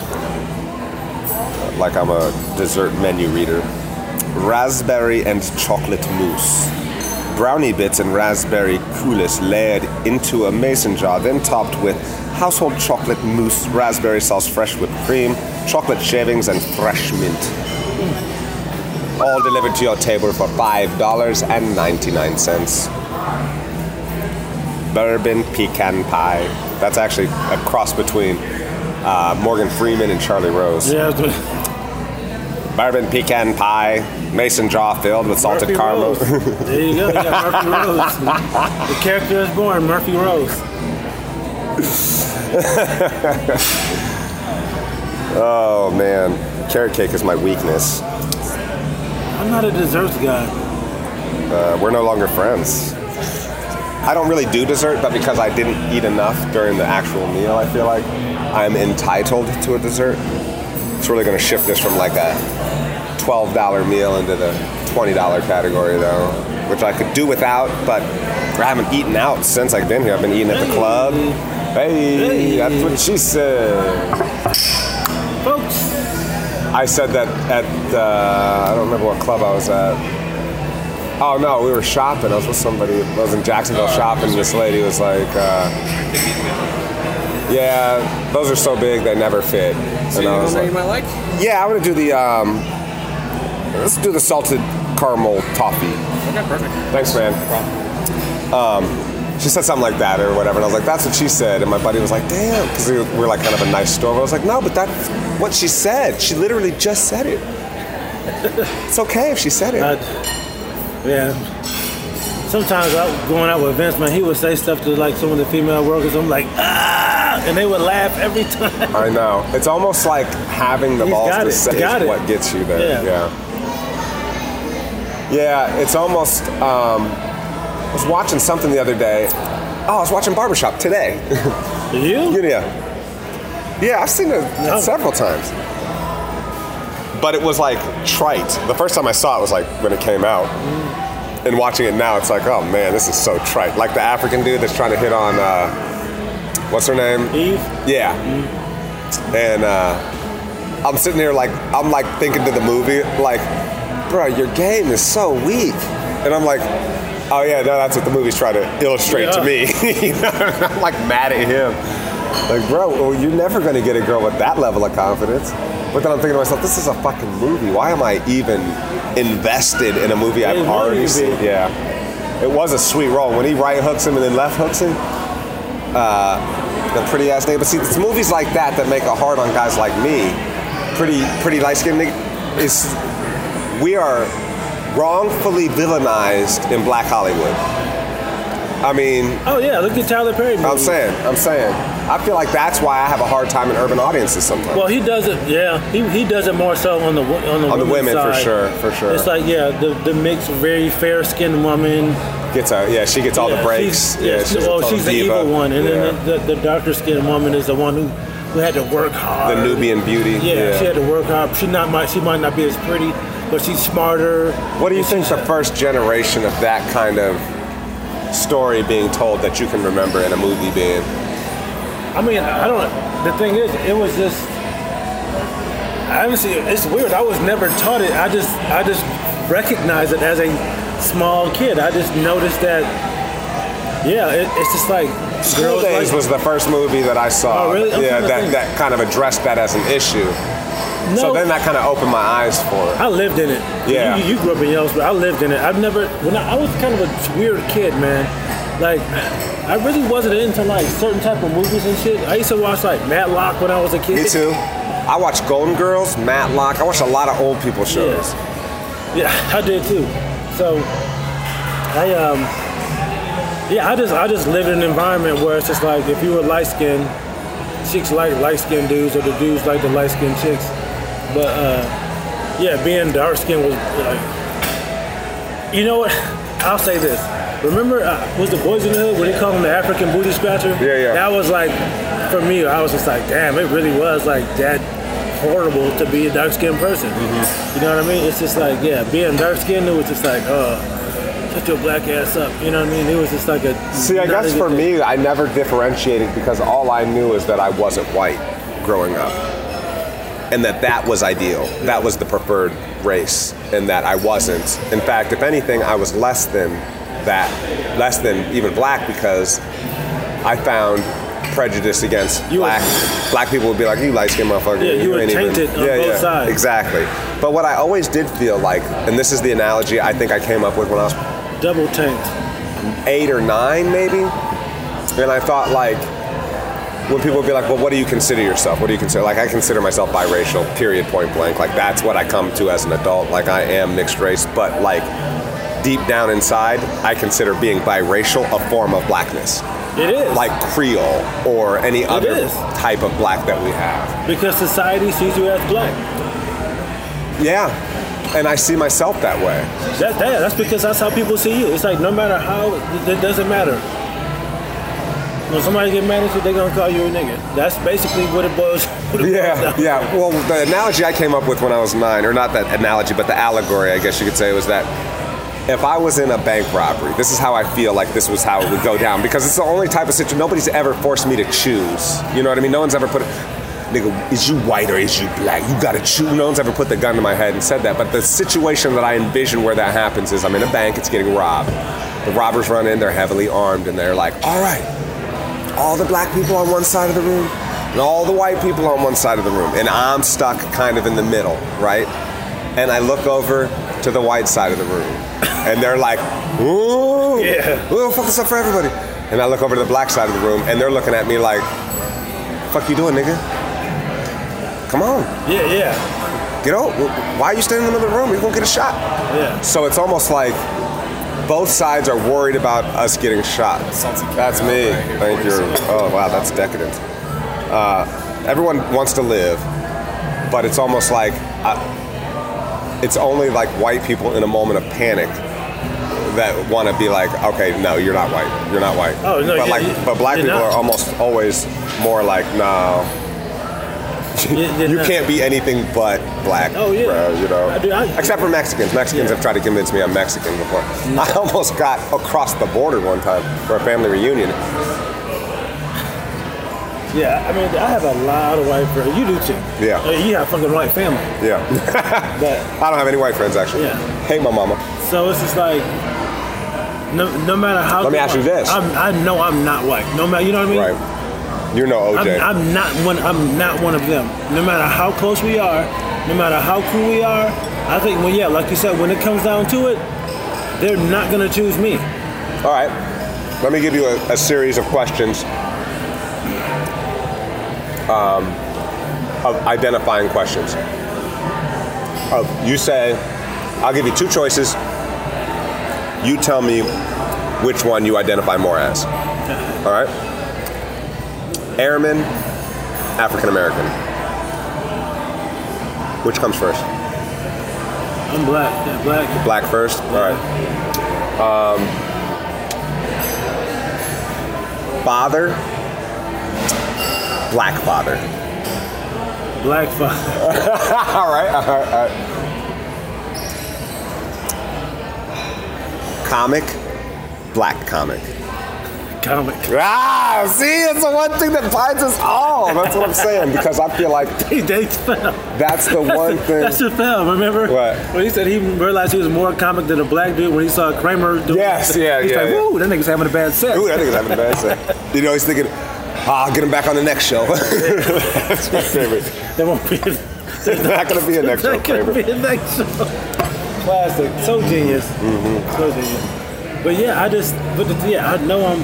like I'm a dessert menu reader. Raspberry and chocolate mousse. Brownie bits and raspberry coulis layered into a mason jar, then topped with household chocolate mousse, raspberry sauce, fresh whipped cream, chocolate shavings, and fresh mint. All delivered to your table for five dollars and ninety-nine cents. Bourbon pecan pie. That's actually a cross between uh, Morgan Freeman and Charlie Rose. Yeah. Bourbon pecan pie, mason jar filled with salted Murphy caramel. Rose. There you go. You got Murphy Rose. The character is born, Murphy Rose. Oh man, carrot cake is my weakness. I'm not a desserts guy. Uh, we're no longer friends. I don't really do dessert, but because I didn't eat enough during the actual meal, I feel like I'm entitled to a dessert. It's really going to shift this from like a twelve dollar meal into the twenty dollar category, though, which I could do without, but I haven't eaten out since I've been here. I've been eating at the club. Hey, Hey. that's what she said. Folks. I said that at, uh, I don't remember what club I was at. Oh no, we were shopping. I was with somebody. I was in Jacksonville shopping. This lady was like, uh, "Yeah, those are so big they never fit." So And you I know was what you like, might like? "Yeah, I'm gonna do the um, let's do the salted caramel toffee." Okay, perfect. Thanks, man. Um, she said something like that or whatever, and I was like, "That's what she said." And my buddy was like, "Damn," because we were like kind of a nice store. But I was like, "No, but that's what she said. She literally just said it. It's okay if she said it." I, yeah. Sometimes I going out with Vince, man, he would say stuff to like some of the female workers. I'm like, ah, and they would laugh every time. I know. It's almost like having the He's balls got to it. say Got is it. what gets you there. Yeah. Yeah. Yeah, it's almost. Um, I was watching something the other day. Oh, I was watching Barbershop today. You? Yeah. Yeah, I've seen it No. several times. But it was like trite. The first time I saw it was like when it came out. And watching it now, it's like, oh man, this is so trite. Like the African dude that's trying to hit on, uh, what's her name? Eve? Yeah. And uh, I'm sitting here like, I'm like thinking to the movie, like, bro, your game is so weak. And I'm like, oh yeah, no, that's what the movie's trying to illustrate Yeah. to me. You know? I'm like mad at him. Like, bro, well, you're never gonna get a girl with that level of confidence. But then I'm thinking to myself, this is a fucking movie. Why am I even invested in a movie I've It already would be. seen? Yeah. It was a sweet role. When he right hooks him and then left hooks him, uh, the pretty ass nigga. But see, it's movies like that that make it hard on guys like me, pretty pretty light skinned nigga, is we are wrongfully villainized in Black Hollywood. I mean, Oh yeah, look at Tyler Perry movies. I'm saying, I'm saying, I feel like that's why I have a hard time in urban audiences sometimes. Well, he does it. Yeah, he, he does it more so on the wo- on the On the women's women, for side. sure, for sure. It's like yeah, the the mixed, very fair skinned woman. Gets a, yeah, she gets all yeah, the breaks. She's, Yeah, yeah, she's a well, total she's the diva. evil one, and Yeah. then the, the, the darker skinned woman is the one who, who had to work hard. The Nubian beauty. Yeah, Yeah. she had to work hard. She not might she might not be as pretty, but she's smarter. What do you think the first generation of that kind of story being told that you can remember in a movie being? I mean, I don't. The thing is, it was just. Honestly, it's weird. I was never taught it. I just, I just recognized it as a small kid. I just noticed that. Yeah, it, it's just like School girls Days like- was the first movie that I saw. Oh, really? I'm Yeah, trying to that, think. that kind of addressed that as an issue. So No. then that kind of opened my eyes for it. I lived in it. Yeah. You, you grew up in Yellowstone. I lived in it. I've never. When I, I was kind of a weird kid, man. Like, I really wasn't into like certain type of movies and shit. I used to watch like Matlock when I was a kid. Me too. I watched Golden Girls, Matlock. I watched a lot of old people shows. Yeah, I did too. So, I um, yeah, I just I just lived in an environment where it's just like if you were light skinned, chicks like light skinned dudes, or the dudes like the light skinned chicks. But uh, yeah, being dark skinned was like, you know what? I'll say this. Remember, uh, was the Boys in the Hood when they called him the African booty scratcher? Yeah, yeah. That was like, for me, I was just like, damn, it really was like that horrible to be a dark skinned person. Mm-hmm. You know what I mean? It's just like, yeah, being dark skinned, it was just like, oh, shut your black ass up. You know what I mean? It was just like a. See, I not guess a good for thing. me, I never differentiated because all I knew is that I wasn't white growing up. And that that was ideal. That was the preferred race. And that I wasn't. In fact, if anything, I was less than that, less than even black because I found prejudice against You were- black. Black people would be like, you light-skinned motherfucker. Yeah, you were ain't even-" tainted on yeah, both yeah, sides. Exactly. But what I always did feel like, and this is the analogy I think I came up with when I was Double taint. eight or nine maybe, and I thought like when people would be like, well, what do you consider yourself? What do you consider? Like I consider myself biracial, period, point blank. Like that's what I come to as an adult. Like I am mixed race, but like deep down inside, I consider being biracial a form of blackness. It is. Like Creole or any other is. type of black that we have. Because society sees you as black. Yeah, and I see myself that way. That, that, that's because that's how people see you. It's like no matter how, it, it doesn't matter. When somebody get mad at you, they're gonna call you a nigga. That's basically what it boils. What it Yeah, boils down to. yeah. Well, the analogy I came up with when I was nine, or not that analogy, but the allegory, I guess you could say, was that if I was in a bank robbery, this is how I feel like this was how it would go down. Because it's the only type of situation, nobody's ever forced me to choose. You know what I mean? No one's ever put, nigga, is you white or is you black? You gotta choose. No one's ever put the gun to my head and said that. But the situation that I envision where that happens is I'm in a bank, it's getting robbed. The robbers run in, they're heavily armed, and they're like, all right, all the black people on one side of the room and all the white people on one side of the room. And I'm stuck kind of in the middle, right? And I look over to the white side of the room and they're like, ooh, Yeah. ooh, fuck this up for everybody. And I look over to the black side of the room and they're looking at me like, fuck you doing, nigga? Come on, Yeah, yeah, get out. Why are you standing in the middle of the room? You're gonna get a shot. yeah. So it's almost like both sides are worried about us getting shot. That's me. Thank you. Oh, wow, that's decadent. Uh, everyone wants to live, but it's almost like uh, it's only like white people in a moment of panic that want to be like, okay, no, you're not white. You're not white. Oh, no, but yeah, like, you- but black you're people not. are almost always more like, no. You're- you're You not. can't be anything but black, Oh, yeah. bro, you know. I do- I- Except for Mexicans. Mexicans Yeah. have tried to convince me I'm Mexican before. I almost got across the border one time for a family reunion. Yeah, I mean, I have a lot of white friends. You do too. Yeah. I mean, you have fucking white family. Yeah. But I don't have any white friends, actually. Yeah. Hate my mama. so it's just like, no, no matter how. Let me ask you this. I'm, I know I'm not white. No matter, you know what I mean? Right. You're no O I'm, J. I'm not one. I'm not one of them. No matter how close we are, no matter how cool we are, I think when yeah, like you said, when it comes down to it, they're not gonna choose me. All right. Let me give you a, a series of questions. Um, of identifying questions. Oh, you say, I'll give you two choices. You tell me which one you identify more as. All right? Airman, African American. Which comes first? I'm black. Yeah, black. Black first? All right. Um, father, black father. Black father. all right, all right, all right. Comic, black comic. Comic. Ah, see, it's the one thing that binds us all. That's what I'm saying, because I feel like He dates fell. that's the one thing. That's the film, remember? What? When he said he realized he was more comic than a black dude when he saw Kramer do Yes, yeah, He's yeah, like, yeah. woo, that nigga's having a bad sex. Ooh, that nigga's having a bad set. You know, he's thinking, ah, I'll get him back on the next show. That's my favorite. There won't be a, There's not going to be a next show, There can't Kramer. be a next show. Classic. So genius. Mm-hmm. So genius. But yeah, I just, but the, yeah, I know I'm,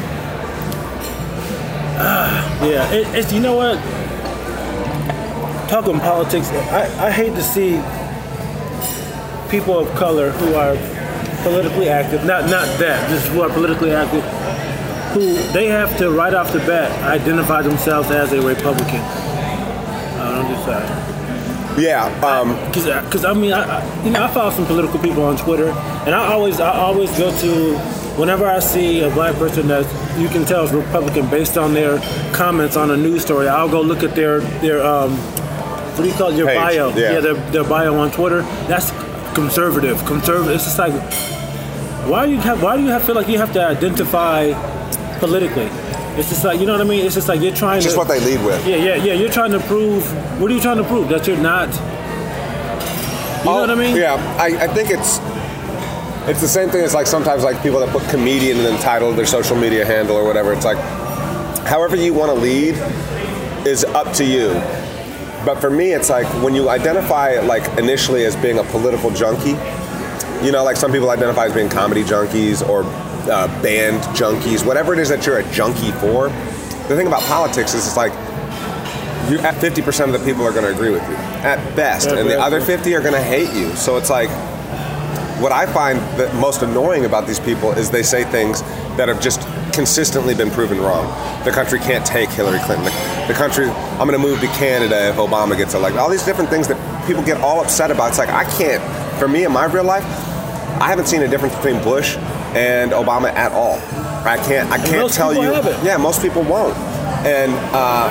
uh, yeah, it, it's, you know what? Talking politics, I, I hate to see people of color who are politically active, not not that, just who are politically active, who they have to right off the bat identify themselves as a Republican. I don't decide. Yeah, um, Because I mean, I, I, you know, I follow some political people on Twitter, and I always I always go to whenever I see a black person that you can tell is Republican based on their comments on a news story. I'll go look at their their um, what do you call it? Your Page, bio? yeah. their their bio on Twitter. That's conservative. Conservative. It's just like, why do you have why do you have feel like you have to identify politically? It's just like, you know what I mean? It's just like you're trying just to. what they lead with. Yeah, yeah, yeah. You're trying to prove. What are you trying to prove? That you're not. You know what I mean? Yeah, I, I think it's it's the same thing as like sometimes like people that put comedian in the title of their social media handle or whatever. It's like, however you want to lead is up to you. But for me, it's like when you identify like initially as being a political junkie, you know, like some people identify as being comedy junkies or uh, band junkies, whatever it is that you're a junkie for. The thing about politics is it's like, you at fifty percent of the people are going to agree with you at best, Yeah, and the yeah, other yeah. fifty are going to hate you. So it's like, what I find the most annoying about these people is they say things that have just consistently been proven wrong. The country can't take Hillary Clinton. The, the country, I'm going to move to Canada if Obama gets elected. All these different things that people get all upset about. It's like, I can't, for me in my real life, I haven't seen a difference between Bush and Obama at all. I can't, I can't most tell people you. haven't. Yeah, most people won't. And uh,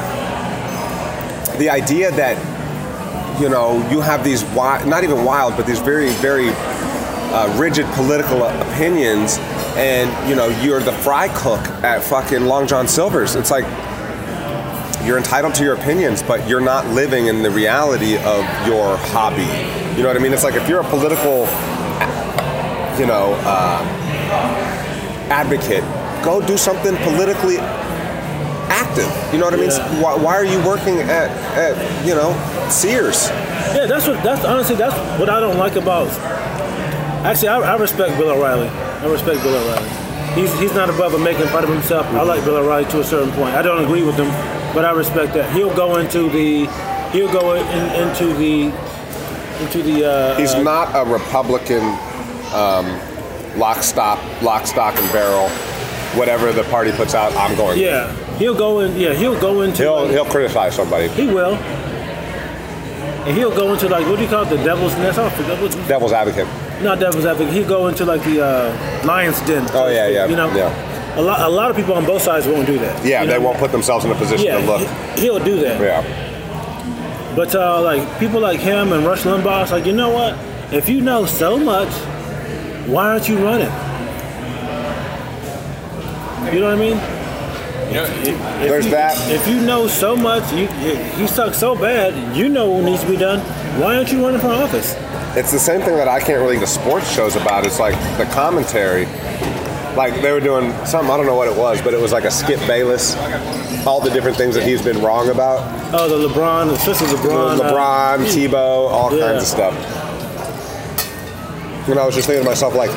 the idea that, you know, you have these wild, not even wild, but these very, very uh, rigid political opinions, and, you know, you're the fry cook at fucking Long John Silver's. It's like, you're entitled to your opinions, but you're not living in the reality of your hobby. You know what I mean? It's like if you're a political, you know, uh, advocate, go do something politically active. You know what I mean? Yeah. Why, why are you working at, at, you know, Sears? Yeah, that's what. That's honestly that's what I don't like about. Actually, I, I respect Bill O'Reilly. I respect Bill O'Reilly. He's he's not above making fun of himself. I like Bill O'Reilly to a certain point. I don't agree with him, but I respect that. He'll go into the. He'll go in, into the. Into the. Uh, He's uh, not a Republican, um, lock, stop, lock, stock, and barrel. Whatever the party puts out, I'm going. Yeah, he'll go in. Yeah, he'll go into. He'll like, he'll criticize somebody. He will. And he'll go into like what do you call it? The devil's nest. I forget what. Devil's advocate. Not devil's advocate. He'll go into like the uh, lion's den. Oh yeah, yeah. You know. Yeah. A lot. A lot of people on both sides won't do that. Yeah, you they know? won't put themselves in a position Yeah, to look. he- he'll do that. Yeah. But uh, like people like him and Rush Limbaugh, it's like, you know what? If you know so much, why aren't you running? You know what I mean? You know, If There's you, that. If you know so much, you, you he sucks so bad, you know what needs to be done. Why aren't you running for office? It's the same thing that I can't really get sports shows about. It's like the commentary. Like they were doing something, I don't know what it was, but it was like a Skip Bayless, all the different things that he's been wrong about. Oh, the LeBron, especially LeBron. LeBron, uh, Tebow, all yeah. kinds of stuff. And I was just thinking to myself, like,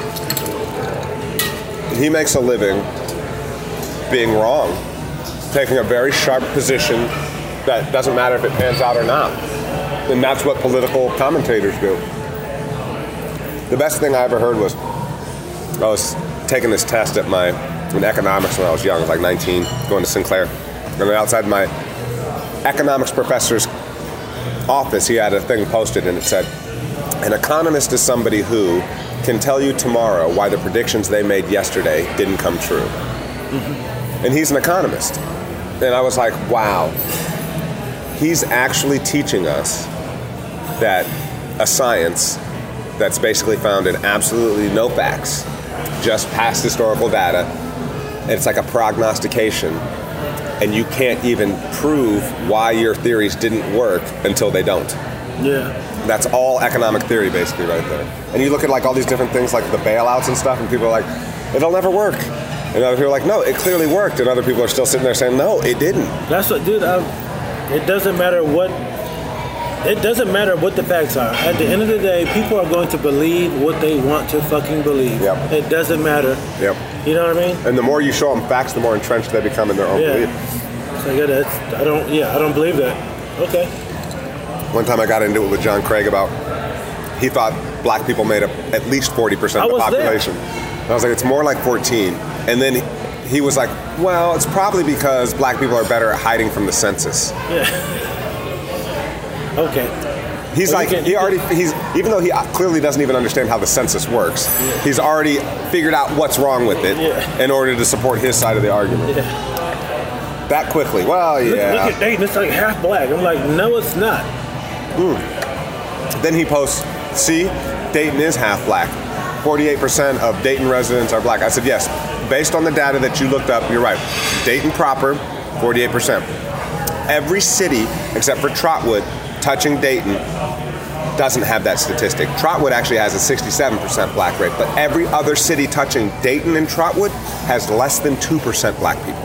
he makes a living being wrong, taking a very sharp position that doesn't matter if it pans out or not. And that's what political commentators do. The best thing I ever heard was, I was taking this test at my, in economics when I was young, I was like nineteen, going to Sinclair. And then outside my economics professor's office, he had a thing posted and it said, an economist is somebody who can tell you tomorrow why the predictions they made yesterday didn't come true. Mm-hmm. And he's an economist. And I was like, wow, he's actually teaching us that a science that's basically found in absolutely no facts, just past historical data, and it's like a prognostication, and you can't even prove why your theories didn't work until they don't. Yeah. That's all economic theory basically right there. And you look at like all these different things like the bailouts and stuff, and people are like, it'll never work. And other people are like, no, it clearly worked. And other people are still sitting there saying, no, it didn't. That's what, dude, I, it doesn't matter what, it doesn't matter what the facts are. At the end of the day, people are going to believe what they want to fucking believe. Yep. It doesn't matter. Yep. You know what I mean? And the more you show them facts, the more entrenched they become in their own Yeah. belief. So yeah, that's, I don't, yeah, I don't believe that. Okay. One time I got into it with John Craig about, he thought black people made up at least forty percent of I the was population. And I was like, it's more like fourteen. And then he, he was like, well, it's probably because black people are better at hiding from the census. Yeah. Okay. He's Well, like, you can- he you already, he's, even though he clearly doesn't even understand how the census works, he's already figured out what's wrong with it Yeah. in order to support his side of the argument. Yeah. That quickly. Well, Look, yeah. look at Dayton, it's like half black. I'm like, no, it's not. Then he posts, see, Dayton is half black. forty-eight percent of Dayton residents are black. I said, yes, based on the data that you looked up, you're right. Dayton proper, forty-eight percent. Every city, except for Trotwood, touching Dayton, doesn't have that statistic. Trotwood actually has a sixty-seven percent black rate, but every other city touching Dayton and Trotwood has less than two percent black people.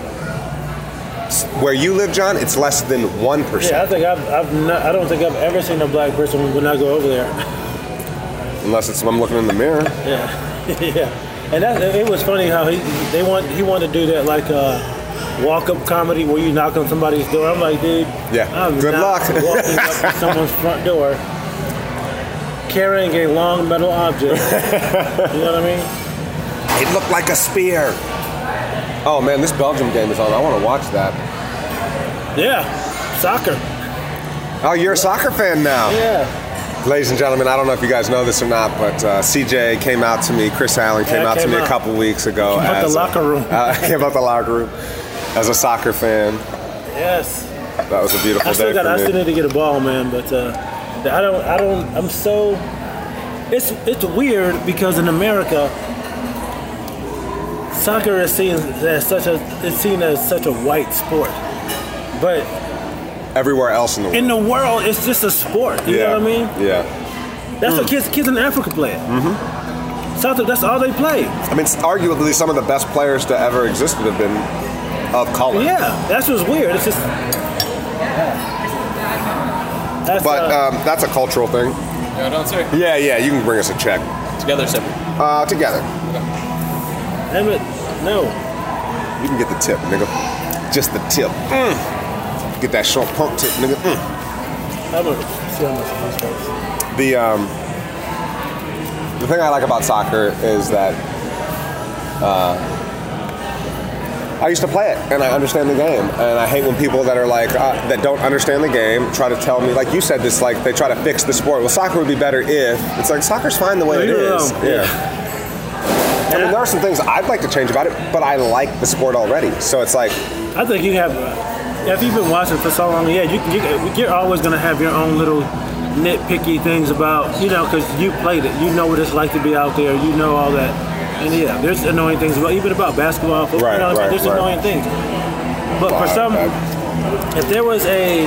Where you live, John, it's less than one percent. Yeah, I think I've, I've not, I don't think I've ever seen a black person when I go over there. Unless it's when I'm looking in the mirror. Yeah, yeah. And that, it was funny how he they want he wanted to do that like uh, walk-up comedy where you knock on somebody's door. I'm like, dude, Yeah. I'm Good not luck. walking up to someone's front door carrying a long metal object. You know what I mean? It looked like a spear. Oh man, this Belgium game is on. I want to watch that. Yeah, soccer. Oh, you're a soccer fan now. Yeah. Ladies and gentlemen, I don't know if you guys know this or not, but uh, C J came out to me, Chris Allen came Yeah, out to came me a out. couple weeks ago. Came out the as a- locker room. Uh, came out the locker room as a soccer fan. Yes. That was a beautiful I still day got. I for still me. need to get a ball, man. But uh, I don't. I don't. I'm so. It's it's weird because in America, soccer is seen as such a. It's seen as such a white sport, but Everywhere else in the world. in the world, it's just a sport. You yeah. know what I mean? Yeah. That's what kids kids in Africa play. Mm-hmm. Soccer. That's all they play. I mean, arguably some of the best players to ever existed have been of color. Yeah. That's what's weird. It's just. That's, But uh, um, that's a cultural thing. No, don't say. Yeah, yeah, you can bring us a check. Together, separate. Uh, together. damn it, no. You can get the tip, nigga. Just the tip. Mm. Get that short pump tip, nigga. Mm. I'm gonna see how much this costs. The um, the thing I like about soccer is that uh, I used to play it and I understand the game, and I hate when people that are like uh, that don't understand the game try to tell me, like you said, this like they try to fix the sport. Well, soccer would be better if it's like soccer's fine the way it Leave it is. alone. Yeah. I mean, there are some things I'd like to change about it, but I like the sport already. So it's like, I think you have, if you've been watching for so long, yeah, you, you, you're always going to have your own little nitpicky things about, you know, because you played it. You know what it's like to be out there. You know all that. And yeah, there's annoying things about even about basketball. Football, Right, you know what I'm right, saying? There's right. annoying things. But for some, if there was a,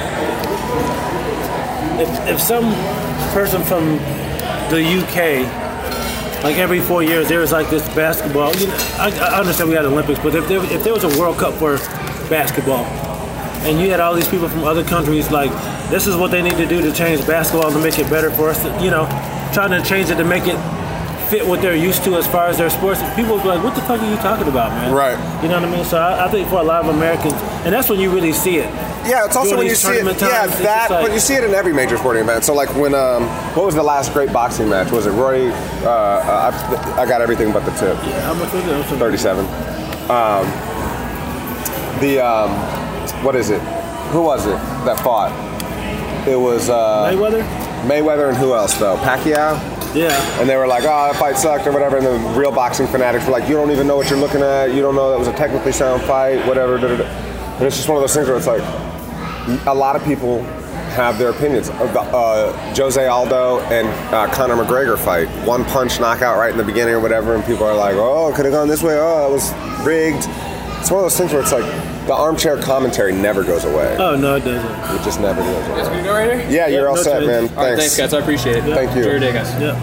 if if some person from the U K, like every four years there was like this basketball. You know, I, I understand we had Olympics, but if there if there was a World Cup for basketball, and you had all these people from other countries, like this is what they need to do to change basketball to make it better for us. To, you know, trying to change it to make it fit what they're used to as far as their sports. People would be like, what the fuck are you talking about, man? Right. You know what I mean? So I, I think for a lot of Americans, and that's when you really see it. Yeah, it's also Doing when you these see it. tournament Yeah, times, it's that. just like- but you see it in every major sporting event. So like when, um, what was the last great boxing match? Was it Roy? Uh, uh, I, I got everything but the tip. Yeah, how much was it? It was some- thirty-seven. Um, the um, what is it? Who was it that fought? It was uh, Mayweather? Mayweather and who else though? Pacquiao. Yeah. And they were like, oh, that fight sucked or whatever. And the real boxing fanatics were like, you don't even know what you're looking at. You don't know that was a technically sound fight, whatever. Da, da, da. And it's just one of those things where it's like, a lot of people have their opinions. The uh, Jose Aldo and uh, Conor McGregor fight. One punch knockout right in the beginning or whatever. And people are like, oh, it could have gone this way. Oh, it was rigged. It's one of those things where it's like, the armchair commentary never goes away. Oh, no, it doesn't. It just never goes away. Guys, we go right here? Yeah, you're Yeah, all no set, change. man. All right, Thanks. thanks, guys. I appreciate it. Thank you. Enjoy your day, guys. Yeah.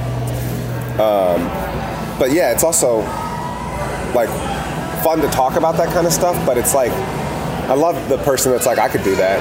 But yeah, it's also like fun to talk about that kind of stuff, but it's like I love the person that's like, I could do that.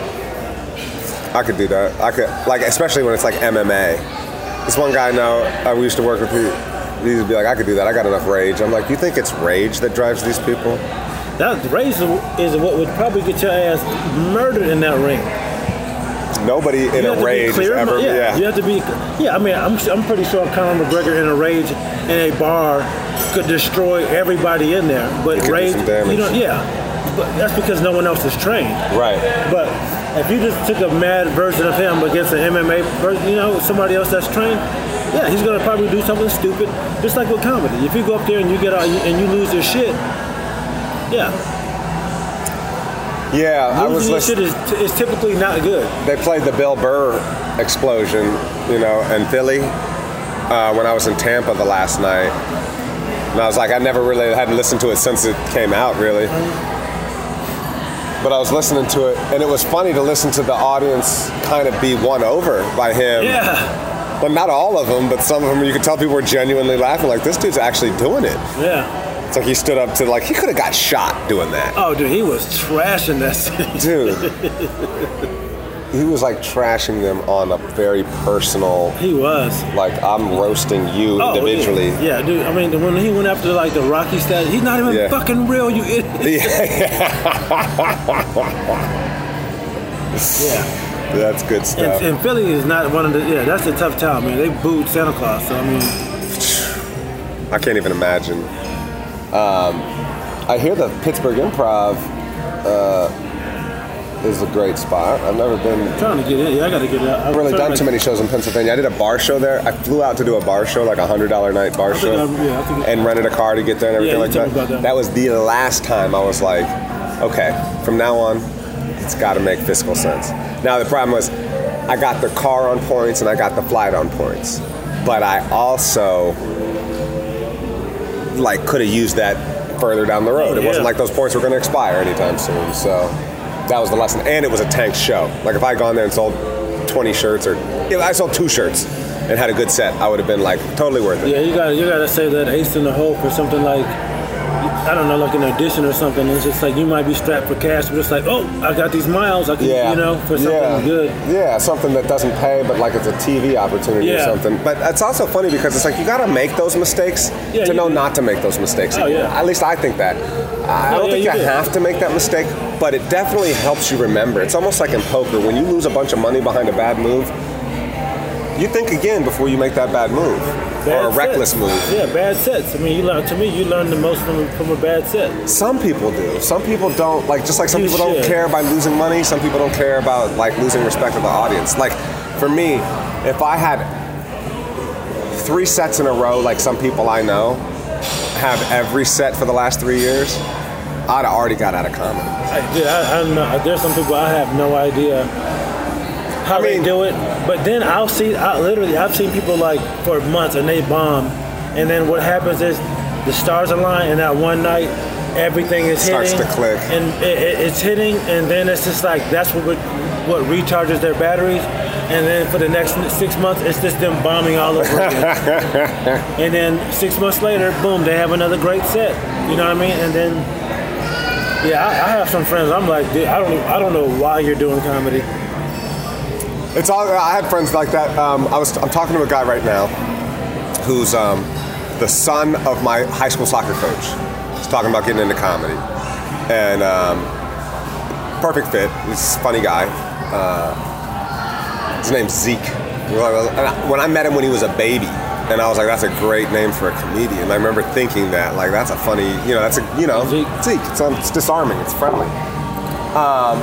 I could do that. I could, like, especially when it's like M M A. This one guy I know, uh, we used to work with, he, he would be like, I could do that. I got enough rage. I'm like, you think it's rage that drives these people? That race is what would probably get your ass murdered in that ring. Nobody in You have a to be rage is clear, ever, yeah, yeah. You have to be, yeah. I mean, I'm, I'm pretty sure Conor McGregor in a rage in a bar could destroy everybody in there. But could do rage, some damage. you know, yeah. But that's because no one else is trained. Right. But if you just took a mad version of him against an M M A person, you know, somebody else that's trained, yeah, he's gonna probably do something stupid, just like with comedy. If you go up there and you get out and you lose your shit, yeah, Yeah, I was losing your listening. shit is, is typically not good. They played the Bill Burr explosion, you know, in Philly uh, when I was in Tampa the last night. And I was like, I never really hadn't listened to it since it came out, really. But I was listening to it, and it was funny to listen to the audience kind of be won over by him. Yeah, But not all of them, but some of them, you could tell people were genuinely laughing, like, this dude's actually doing it. yeah. It's like he stood up to, like, he could have got shot doing that. Oh, dude, he was trashing that scene. Dude. He was like trashing them on a very personal, He was. like, I'm roasting you Oh, individually. Yeah. yeah, dude. I mean, when he went after like the Rocky status, he's not even Yeah. fucking real, you idiot. Yeah. That's good stuff. And, and Philly is not one of the. Yeah, that's a tough town, man. They booed Santa Claus, so I mean, I can't even imagine. Um, I hear the Pittsburgh Improv uh, is a great spot. I've never been. I'm trying to get in. Yeah, I got to get it. I've really done too many shows in Pennsylvania. I did a bar show there. I flew out to do a bar show, like a hundred dollar a night bar think show, I- yeah, I think it- and rented a car to get there and everything Yeah, you like told that. me about that. That was the last time I was like, okay, from now on, it's got to make fiscal sense. Now the problem was, I got the car on points and I got the flight on points, but I also like could have used that further down the road. Oh, It wasn't yeah. like those points were going to expire anytime soon. So that was the lesson. And it was a tank show. Like if I had gone there and sold twenty shirts, or if I sold two shirts and had a good set, I would have been like totally worth it. Yeah, you got you got to save that ace in the hole for something like, I don't know, like an audition or something. It's just like you might be strapped for cash, but it's like, oh, I got these miles. I can, Yeah. you know, for something yeah. good. Yeah, something that doesn't pay, but like it's a T V opportunity or Yeah. something. But it's also funny because it's like you got to make those mistakes Yeah, to you know do. not to make those mistakes. Oh, yeah. At least I think that. I No, don't yeah, think you you do. have to make that mistake, but it definitely helps you remember. It's almost like in poker. When you lose a bunch of money behind a bad move, you think again before you make that bad move. Bad or a reckless sets. move. Yeah, bad sets. I mean, you learn. To me, you learn the most from a, from a bad set. Some people do. Some people don't. Like, just like some You people don't should. care by losing money, some people don't care about, like, losing respect of the audience. Like, for me, if I had three sets in a row, like some people I know have every set for the last three years, I'd have already got out of comedy. I, dude, I, I don't know. There's some people I have no idea how I mean- they do it. But then I'll see. I literally, I've seen people like for months and they bomb, and then what happens is the stars align, and that one night everything is Starts hitting. to click. And it, it, it's hitting, and then it's just like that's what would- what recharges their batteries. And then for the next six months, it's just them bombing all over again. And then six months later, boom, they have another great set. You know what I mean? And then, yeah, I, I have some friends. I'm like, dude, I don't, I don't know why you're doing comedy. It's all. I had friends like that. Um, I was. I'm talking to a guy right now, who's um, the son of my high school soccer coach. He's talking about getting into comedy, and um, perfect fit. He's a funny guy. Uh, his name's Zeke. When I met him when he was a baby, and I was like, "That's a great name for a comedian." I remember thinking that, like, that's a funny, you know, that's a, you know, Zeke. Zeke. It's, um, it's disarming. It's friendly. Um,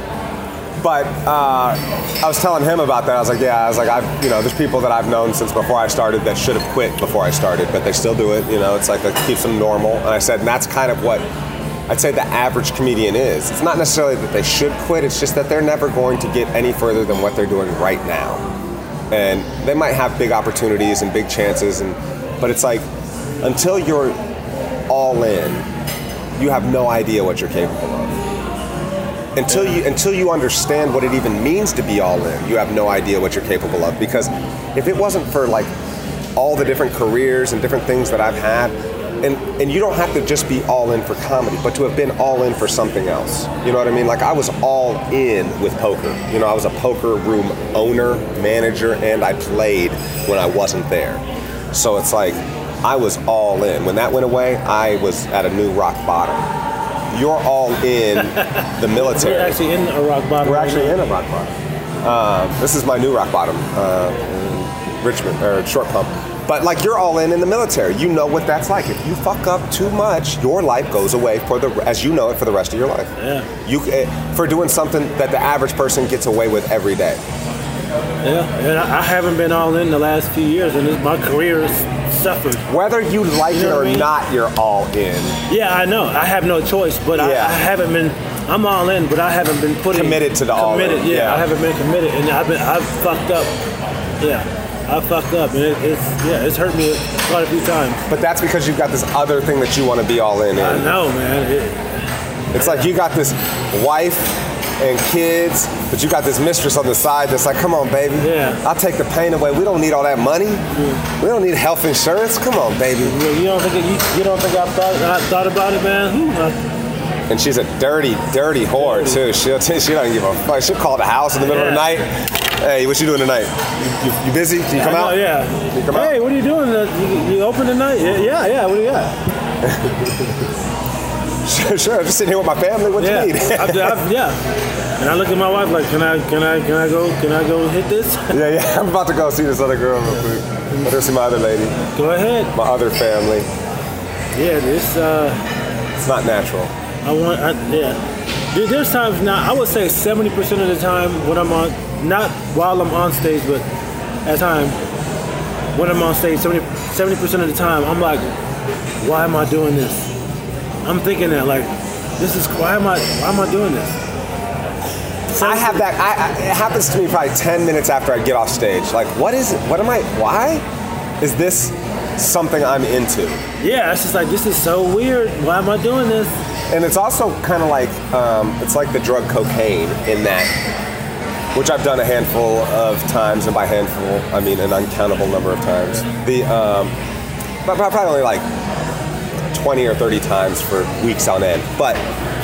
But uh, I was telling him about that. I was like, yeah, I was like, I've, you know, there's people that I've known since before I started that should have quit before I started, but they still do it. You know, it's like it keeps them normal. And I said, and that's kind of what I'd say the average comedian is. It's not necessarily that they should quit. It's just that they're never going to get any further than what they're doing right now. And they might have big opportunities and big chances, and but it's like until you're all in, you have no idea what you're capable of. Until you until you understand what it even means to be all in, you have no idea what you're capable of. Because if it wasn't for like all the different careers and different things that I've had, and and you don't have to just be all in for comedy, but to have been all in for something else. You know what I mean? Like I was all in with poker. You know, I was a poker room owner, manager, and I played when I wasn't there. So it's like I was all in. When that went away, I was at a new rock bottom. You're all in the military. We're actually in a rock bottom. We're right actually now. in a rock bottom. Uh, this is my new rock bottom, uh, in Richmond, or Short Pump. But like you're all in in the military. You know what that's like. If you fuck up too much, your life goes away for the, as you know it, for the rest of your life. Yeah. You uh, for doing something that the average person gets away with every day. Yeah, and I I haven't been all in the last few years, and this, my career has suffered. Whether you like You know it what or I mean? not, you're all in. Yeah, I know. I have no choice, but I, Yeah. I haven't been. I'm all in, but I haven't been putting Committed to the all in, committed. Yeah, yeah. I haven't been committed, and I've been. I've fucked up. Yeah, I fucked up, and it, it's yeah, it's hurt me quite a few times. But that's because you've got this other thing that you want to be all in in. I know, man. It, It's like you got this wife and kids, but you got this mistress on the side that's like, come on, baby. Yeah. I'll take the pain away. We don't need all that money. We don't need health insurance. Come on, baby. you, you don't think it, you, you don't think I've thought I thought about it, man? Whew, I- And she's a dirty, dirty whore, too. She'll, she doesn't give a fuck. She'll call the house in the middle of the Yeah. night. Hey, what you doing tonight? You, you, you busy? Can you come I know, out? Yeah. Can you come Hey, out? what are you doing? Uh, You, you open tonight? Yeah, yeah, yeah. What do you got? Sure, sure. I'm just sitting here with my family. What Yeah, you need? I've, I've, yeah. And I look at my wife like, can I, can I, can I go, can I go hit this? yeah, yeah. I'm about to go see this other girl real quick. I'll go see my other lady, Go ahead. my other family. Yeah, this. Uh, It's not natural. I want. I, yeah. There- There's times now. I would say seventy percent of the time when I'm on, not while I'm on stage, but at time when I'm on stage, seventy percent of the time, I'm like, why am I doing this? I'm thinking that like, this is why am I why am I doing this? I have that. I, I, it happens to me probably ten minutes after I get off stage. Like, what is it? What am I? Why is this something I'm into? Yeah, it's just like this is so weird. Why am I doing this? And it's also kind of like um, it's like the drug cocaine in that, which I've done a handful of times, and by handful I mean an uncountable number of times. The um, but probably only like twenty or thirty times for weeks on end. But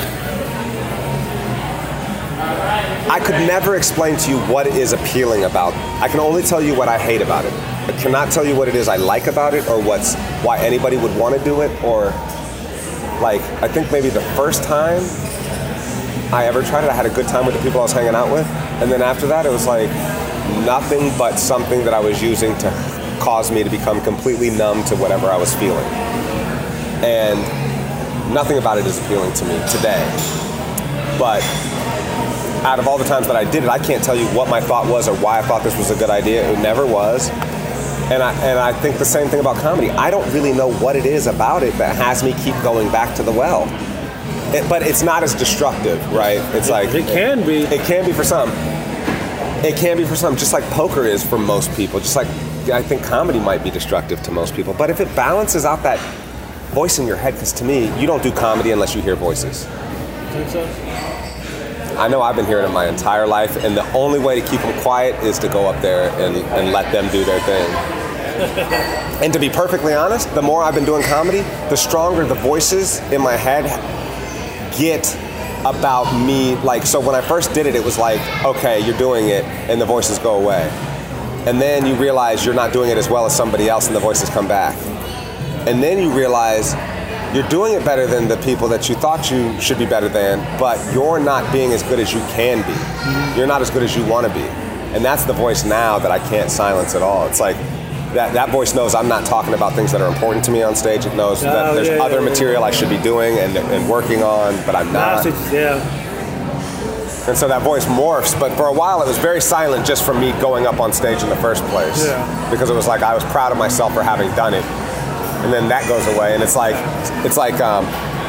I could never explain to you what is appealing about it. I can only tell you what I hate about it. I cannot tell you what it is I like about it, or what's why anybody would want to do it, or like I think maybe the first time I ever tried it, I had a good time with the people I was hanging out with, and then after that, it was like nothing but something that I was using to cause me to become completely numb to whatever I was feeling. And nothing about it is appealing to me today. But out of all the times that I did it, I can't tell you what my thought was or why I thought this was a good idea. It never was. And I and I think the same thing about comedy. I don't really know what it is about it that has me keep going back to the well. It, but it's not as destructive, right? It's like It can be. It can be for some. It can be for some, just like poker is for most people. Just like I think comedy might be destructive to most people. But if it balances out that voice in your head, because to me, you don't do comedy unless you hear voices. Think so? I know I've been hearing it my entire life, and the only way to keep them quiet is to go up there and, and let them do their thing. And to be perfectly honest, the more I've been doing comedy, the stronger the voices in my head get about me. Like, so when I first did it, it was like, okay, you're doing it, and the voices go away. And then you realize you're not doing it as well as somebody else, and the voices come back. And then you realize you're doing it better than the people that you thought you should be better than, but you're not being as good as you can be. You're not as good as you want to be. And that's the voice now that I can't silence at all. It's like, that, that voice knows I'm not talking about things that are important to me on stage. It knows Oh, that there's yeah, other yeah, material yeah. I should be doing and, and working on, but I'm not. Yeah. And so that voice morphs, but for a while it was very silent just from me going up on stage in the first place. Yeah. Because it was like I was proud of myself for having done it. And then that goes away, and it's like, it's like, um,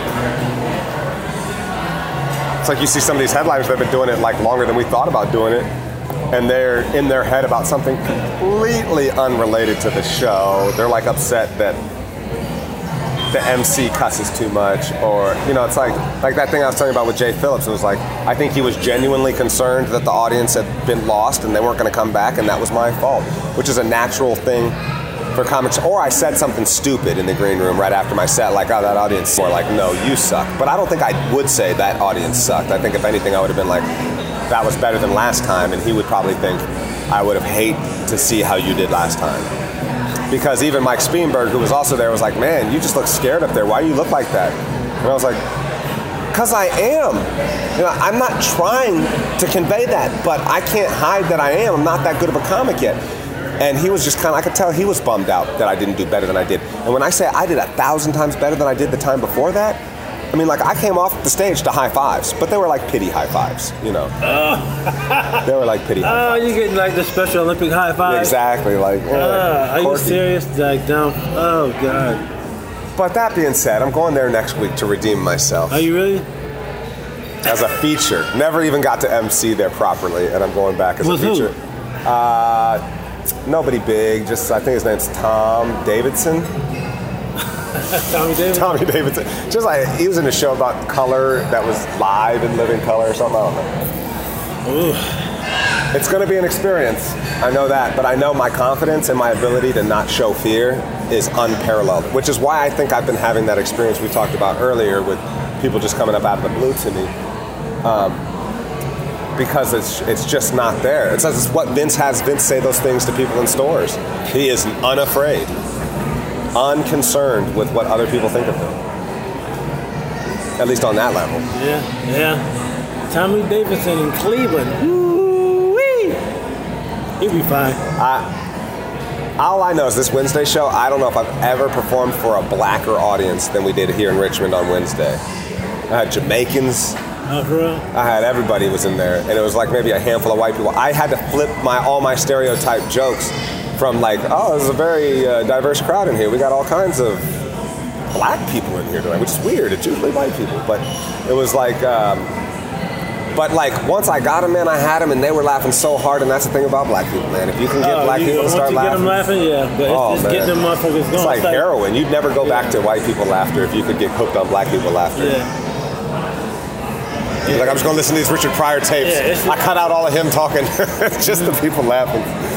it's like you see some of these headliners that have been doing it like longer than we thought about doing it, and they're in their head about something completely unrelated to the show. They're like upset that the M C cusses too much, or, you know, it's like, like that thing I was talking about with Jay Phillips. It was like, I think he was genuinely concerned that the audience had been lost and they weren't going to come back, and that was my fault, which is a natural thing for comics. Or I said something stupid in the green room right after my set, like, oh, that audience, or like, no, you suck. But I don't think I would say that audience sucked. I think if anything, I would have been like, that was better than last time, and he would probably think I would have hate to see how you did last time. Because even Mike Spienberg, who was also there, was like, man, you just look scared up there. Why do you look like that? And I was like, because I am. You know, I'm not trying to convey that, but I can't hide that I am. I'm not that good of a comic yet. And he was just kind of, I could tell he was bummed out that I didn't do better than I did. And when I say I did a thousand times better than I did the time before that, I mean, like, I came off the stage to high fives, but they were like pity high fives, you know. Oh. They were like pity high Oh, fives. you're getting like the Special Olympic high five? Exactly, like, yeah, Uh, are you quirky. serious? Like, down. Oh, God. But that being said, I'm going there next week to redeem myself. Are you really? As a feature. Never even got to M C there properly, and I'm going back as With a who? feature. Uh, nobody big, just, I think his name's Tom Davidson. Tommy Davis? Tommy Davidson. Just like, he was in a show about color that was live in living color or something, I don't know. Ooh. It's going to be an experience. I know that, but I know my confidence and my ability to not show fear is unparalleled, which is why I think I've been having that experience we talked about earlier with people just coming up out of the blue to me. Um, because it's it's just not there. It's, it's what Vince has Vince say those things to people in stores. He is unafraid, unconcerned with what other people think of him. At least on that level. Yeah, yeah. Tommy Davidson in Cleveland. Woo-wee. He'll be fine. I, all I know is this Wednesday show, I don't know if I've ever performed for a blacker audience than we did here in Richmond on Wednesday. I had Jamaicans. Oh, for real? I had everybody was in there, and it was like maybe a handful of white people. I had to flip my all my stereotype jokes from like, oh, there's a very uh, diverse crowd in here. We got all kinds of black people in here tonight, which is weird. It's usually white people, but it was like, um, but like once I got them in, I had them, and they were laughing so hard. And that's the thing about black people, man. If you can get Oh, black you, people to once start you laughing, get them laughing, yeah. But it's, oh, it's man. getting them motherfuckers going. It's like heroin. You'd never go back to white people laughter if you could get hooked on black people laughter. Yeah. You're like, I'm just going to listen to these Richard Pryor tapes. Yeah, it's- I cut out all of him talking. It's just the people laughing.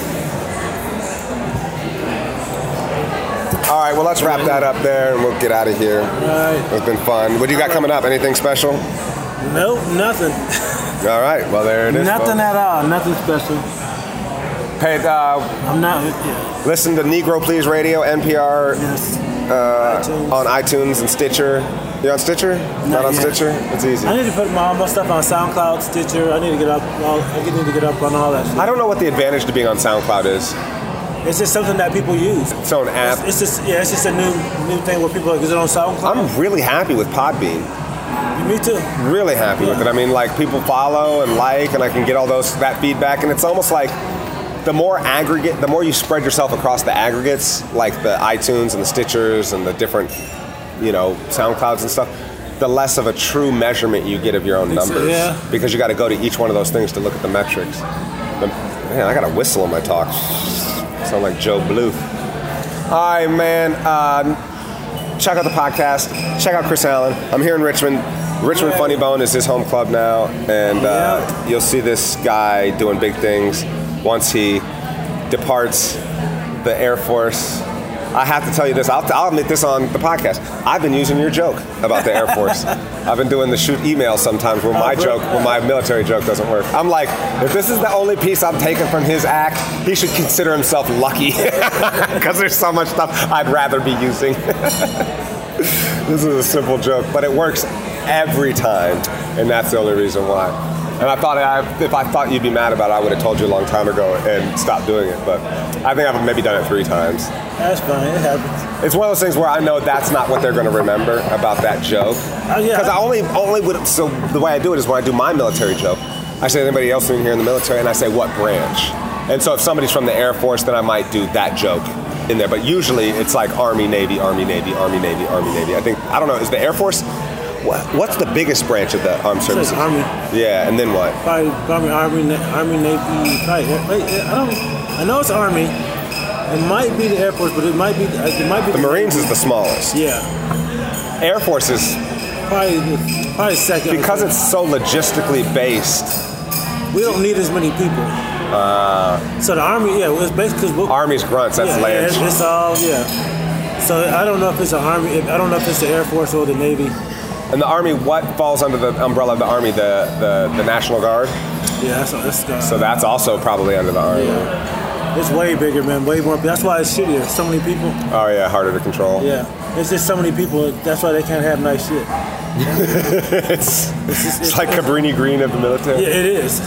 All right, well, let's wrap that up there, and we'll get out of here. All right. It's been fun. What do you got coming up? Anything special? Nope, nothing. All right, well, there it is. Nothing folks. at all. Nothing special. Hey, uh, I'm not. Yeah. listen to Negro Please Radio, N P R, Yes. uh, iTunes. on iTunes and Stitcher. You on Stitcher? Not on yet. Stitcher? It's easy. I need to put my, all my stuff on SoundCloud, Stitcher. I need to get up. All, I need to get up on all that shit. I don't know what the advantage to being on SoundCloud is. It's just something that people use. It's an app. It's just yeah. It's just a new new thing where people are like, is it on SoundCloud? I'm really happy with Podbean. Me too. Really happy with it. I mean, like, people follow and like, and I can get all those that feedback, and it's almost like the more aggregate, the more you spread yourself across the aggregates, like the iTunes and the Stitchers and the different, you know, SoundClouds and stuff, the less of a true measurement you get of your own Think so, numbers. yeah. Because you got to go to each one of those things to look at the metrics. But, man, I got a whistle in my talk. Sound like Joe Bluth. All right, man. Uh, check out the podcast. Check out Chris Allen. I'm here in Richmond. Richmond Funny Bone is his home club now, and uh, you'll see this guy doing big things once he departs the Air Force. I have to tell you this. I'll, I'll admit this on the podcast. I've been using your joke about the Air Force. I've been doing the shoot emails sometimes where my joke, where my military joke doesn't work. I'm like, if this is the only piece I'm taking from his act, he should consider himself lucky because there's so much stuff I'd rather be using. This is a simple joke, but it works every time, and that's the only reason why. And I thought I, if I thought you'd be mad about it, I would have told you a long time ago and stopped doing it. But I think I've maybe done it three times. That's fine. It happens. It's one of those things where I know that's not what they're going to remember about that joke. Uh, yeah. Because I only only would. So the way I do it is when I do my military joke, I say anybody else in here in the military, and I say what branch. And so if somebody's from the Air Force, then I might do that joke in there. But usually it's like Army, Navy, Army, Navy, Army, Navy, Army, Navy. I think I don't know. Is the Air Force? What's the biggest branch of the armed services? Army. Yeah, and then what? Probably, probably Army, Army, Navy. Probably, wait, I don't. I know it's Army. It might be the Air Force, but it might be. It might be the, the Marines is the smallest. Yeah. Air Force is probably probably second. Because it's so logistically based. We don't need as many people. Uh, so the Army, yeah, it's basically we'll, Army's grunts. That's yeah, Lance. Yeah, it's all yeah. So I don't know if it's the Army. I don't know if it's the Air Force or the Navy. And the Army, what falls under the umbrella of the Army? The the, the National Guard? Yeah, that's, that's uh, so that's also probably under the Army. Yeah. It's way bigger, man. Way more. That's why it's shittier. So many people. Oh yeah, harder to control. Yeah, it's just so many people. That's why they can't have nice shit. it's, it's, just, it's, it's like Cabrini Green of the military. Yeah, it is.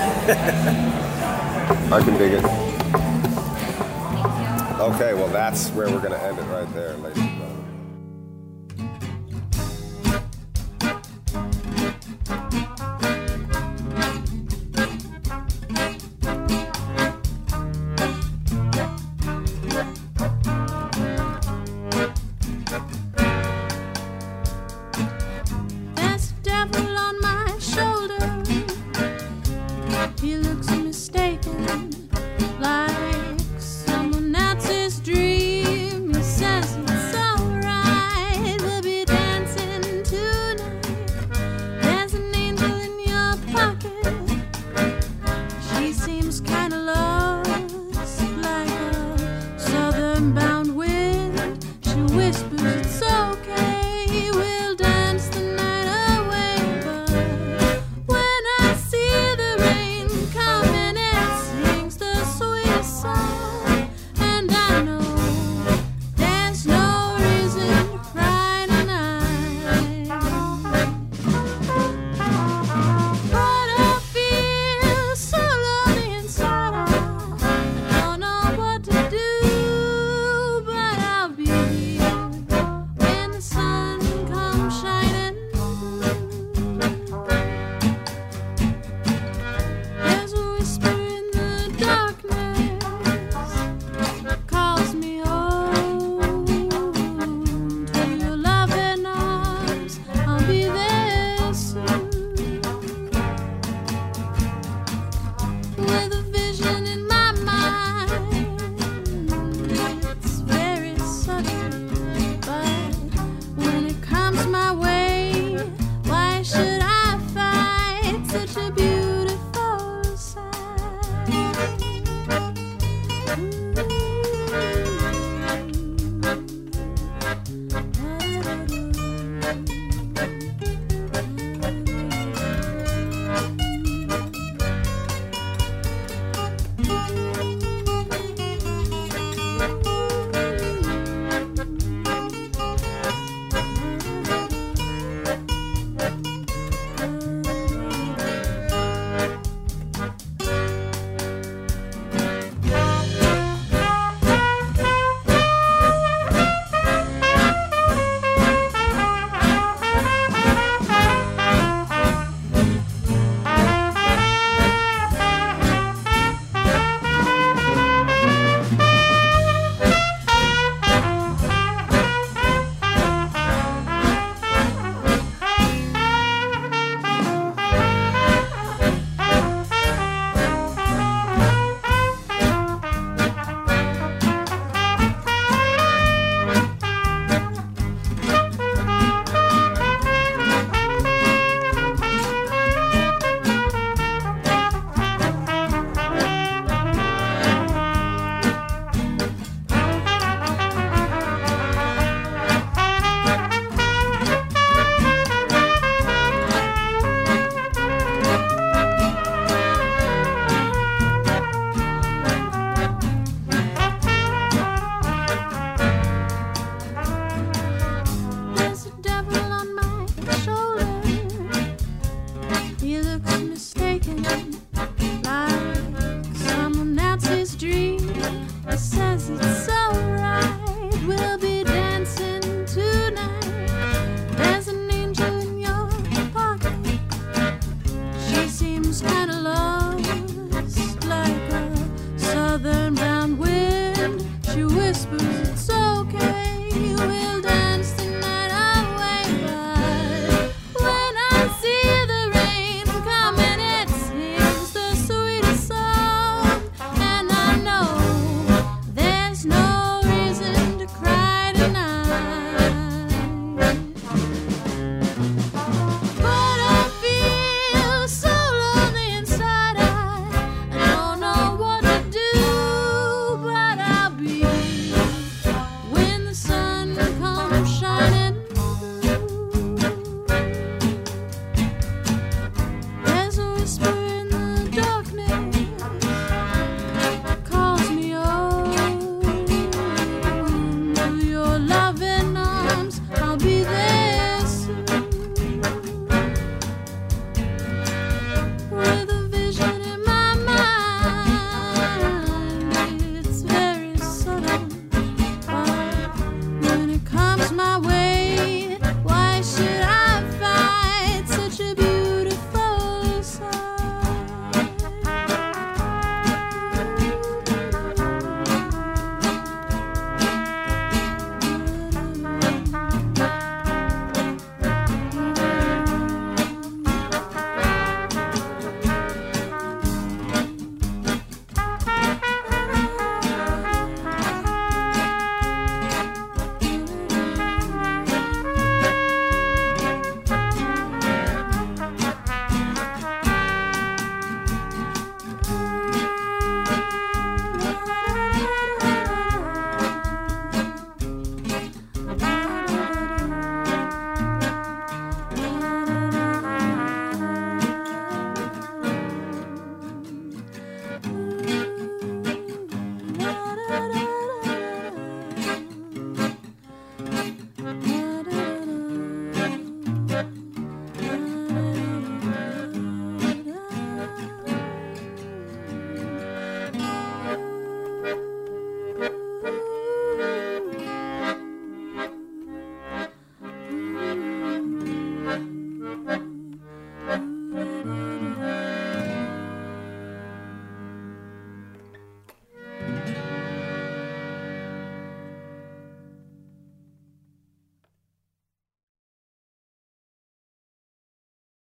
I can dig it. Okay, well that's where we're gonna end it right there, ladies.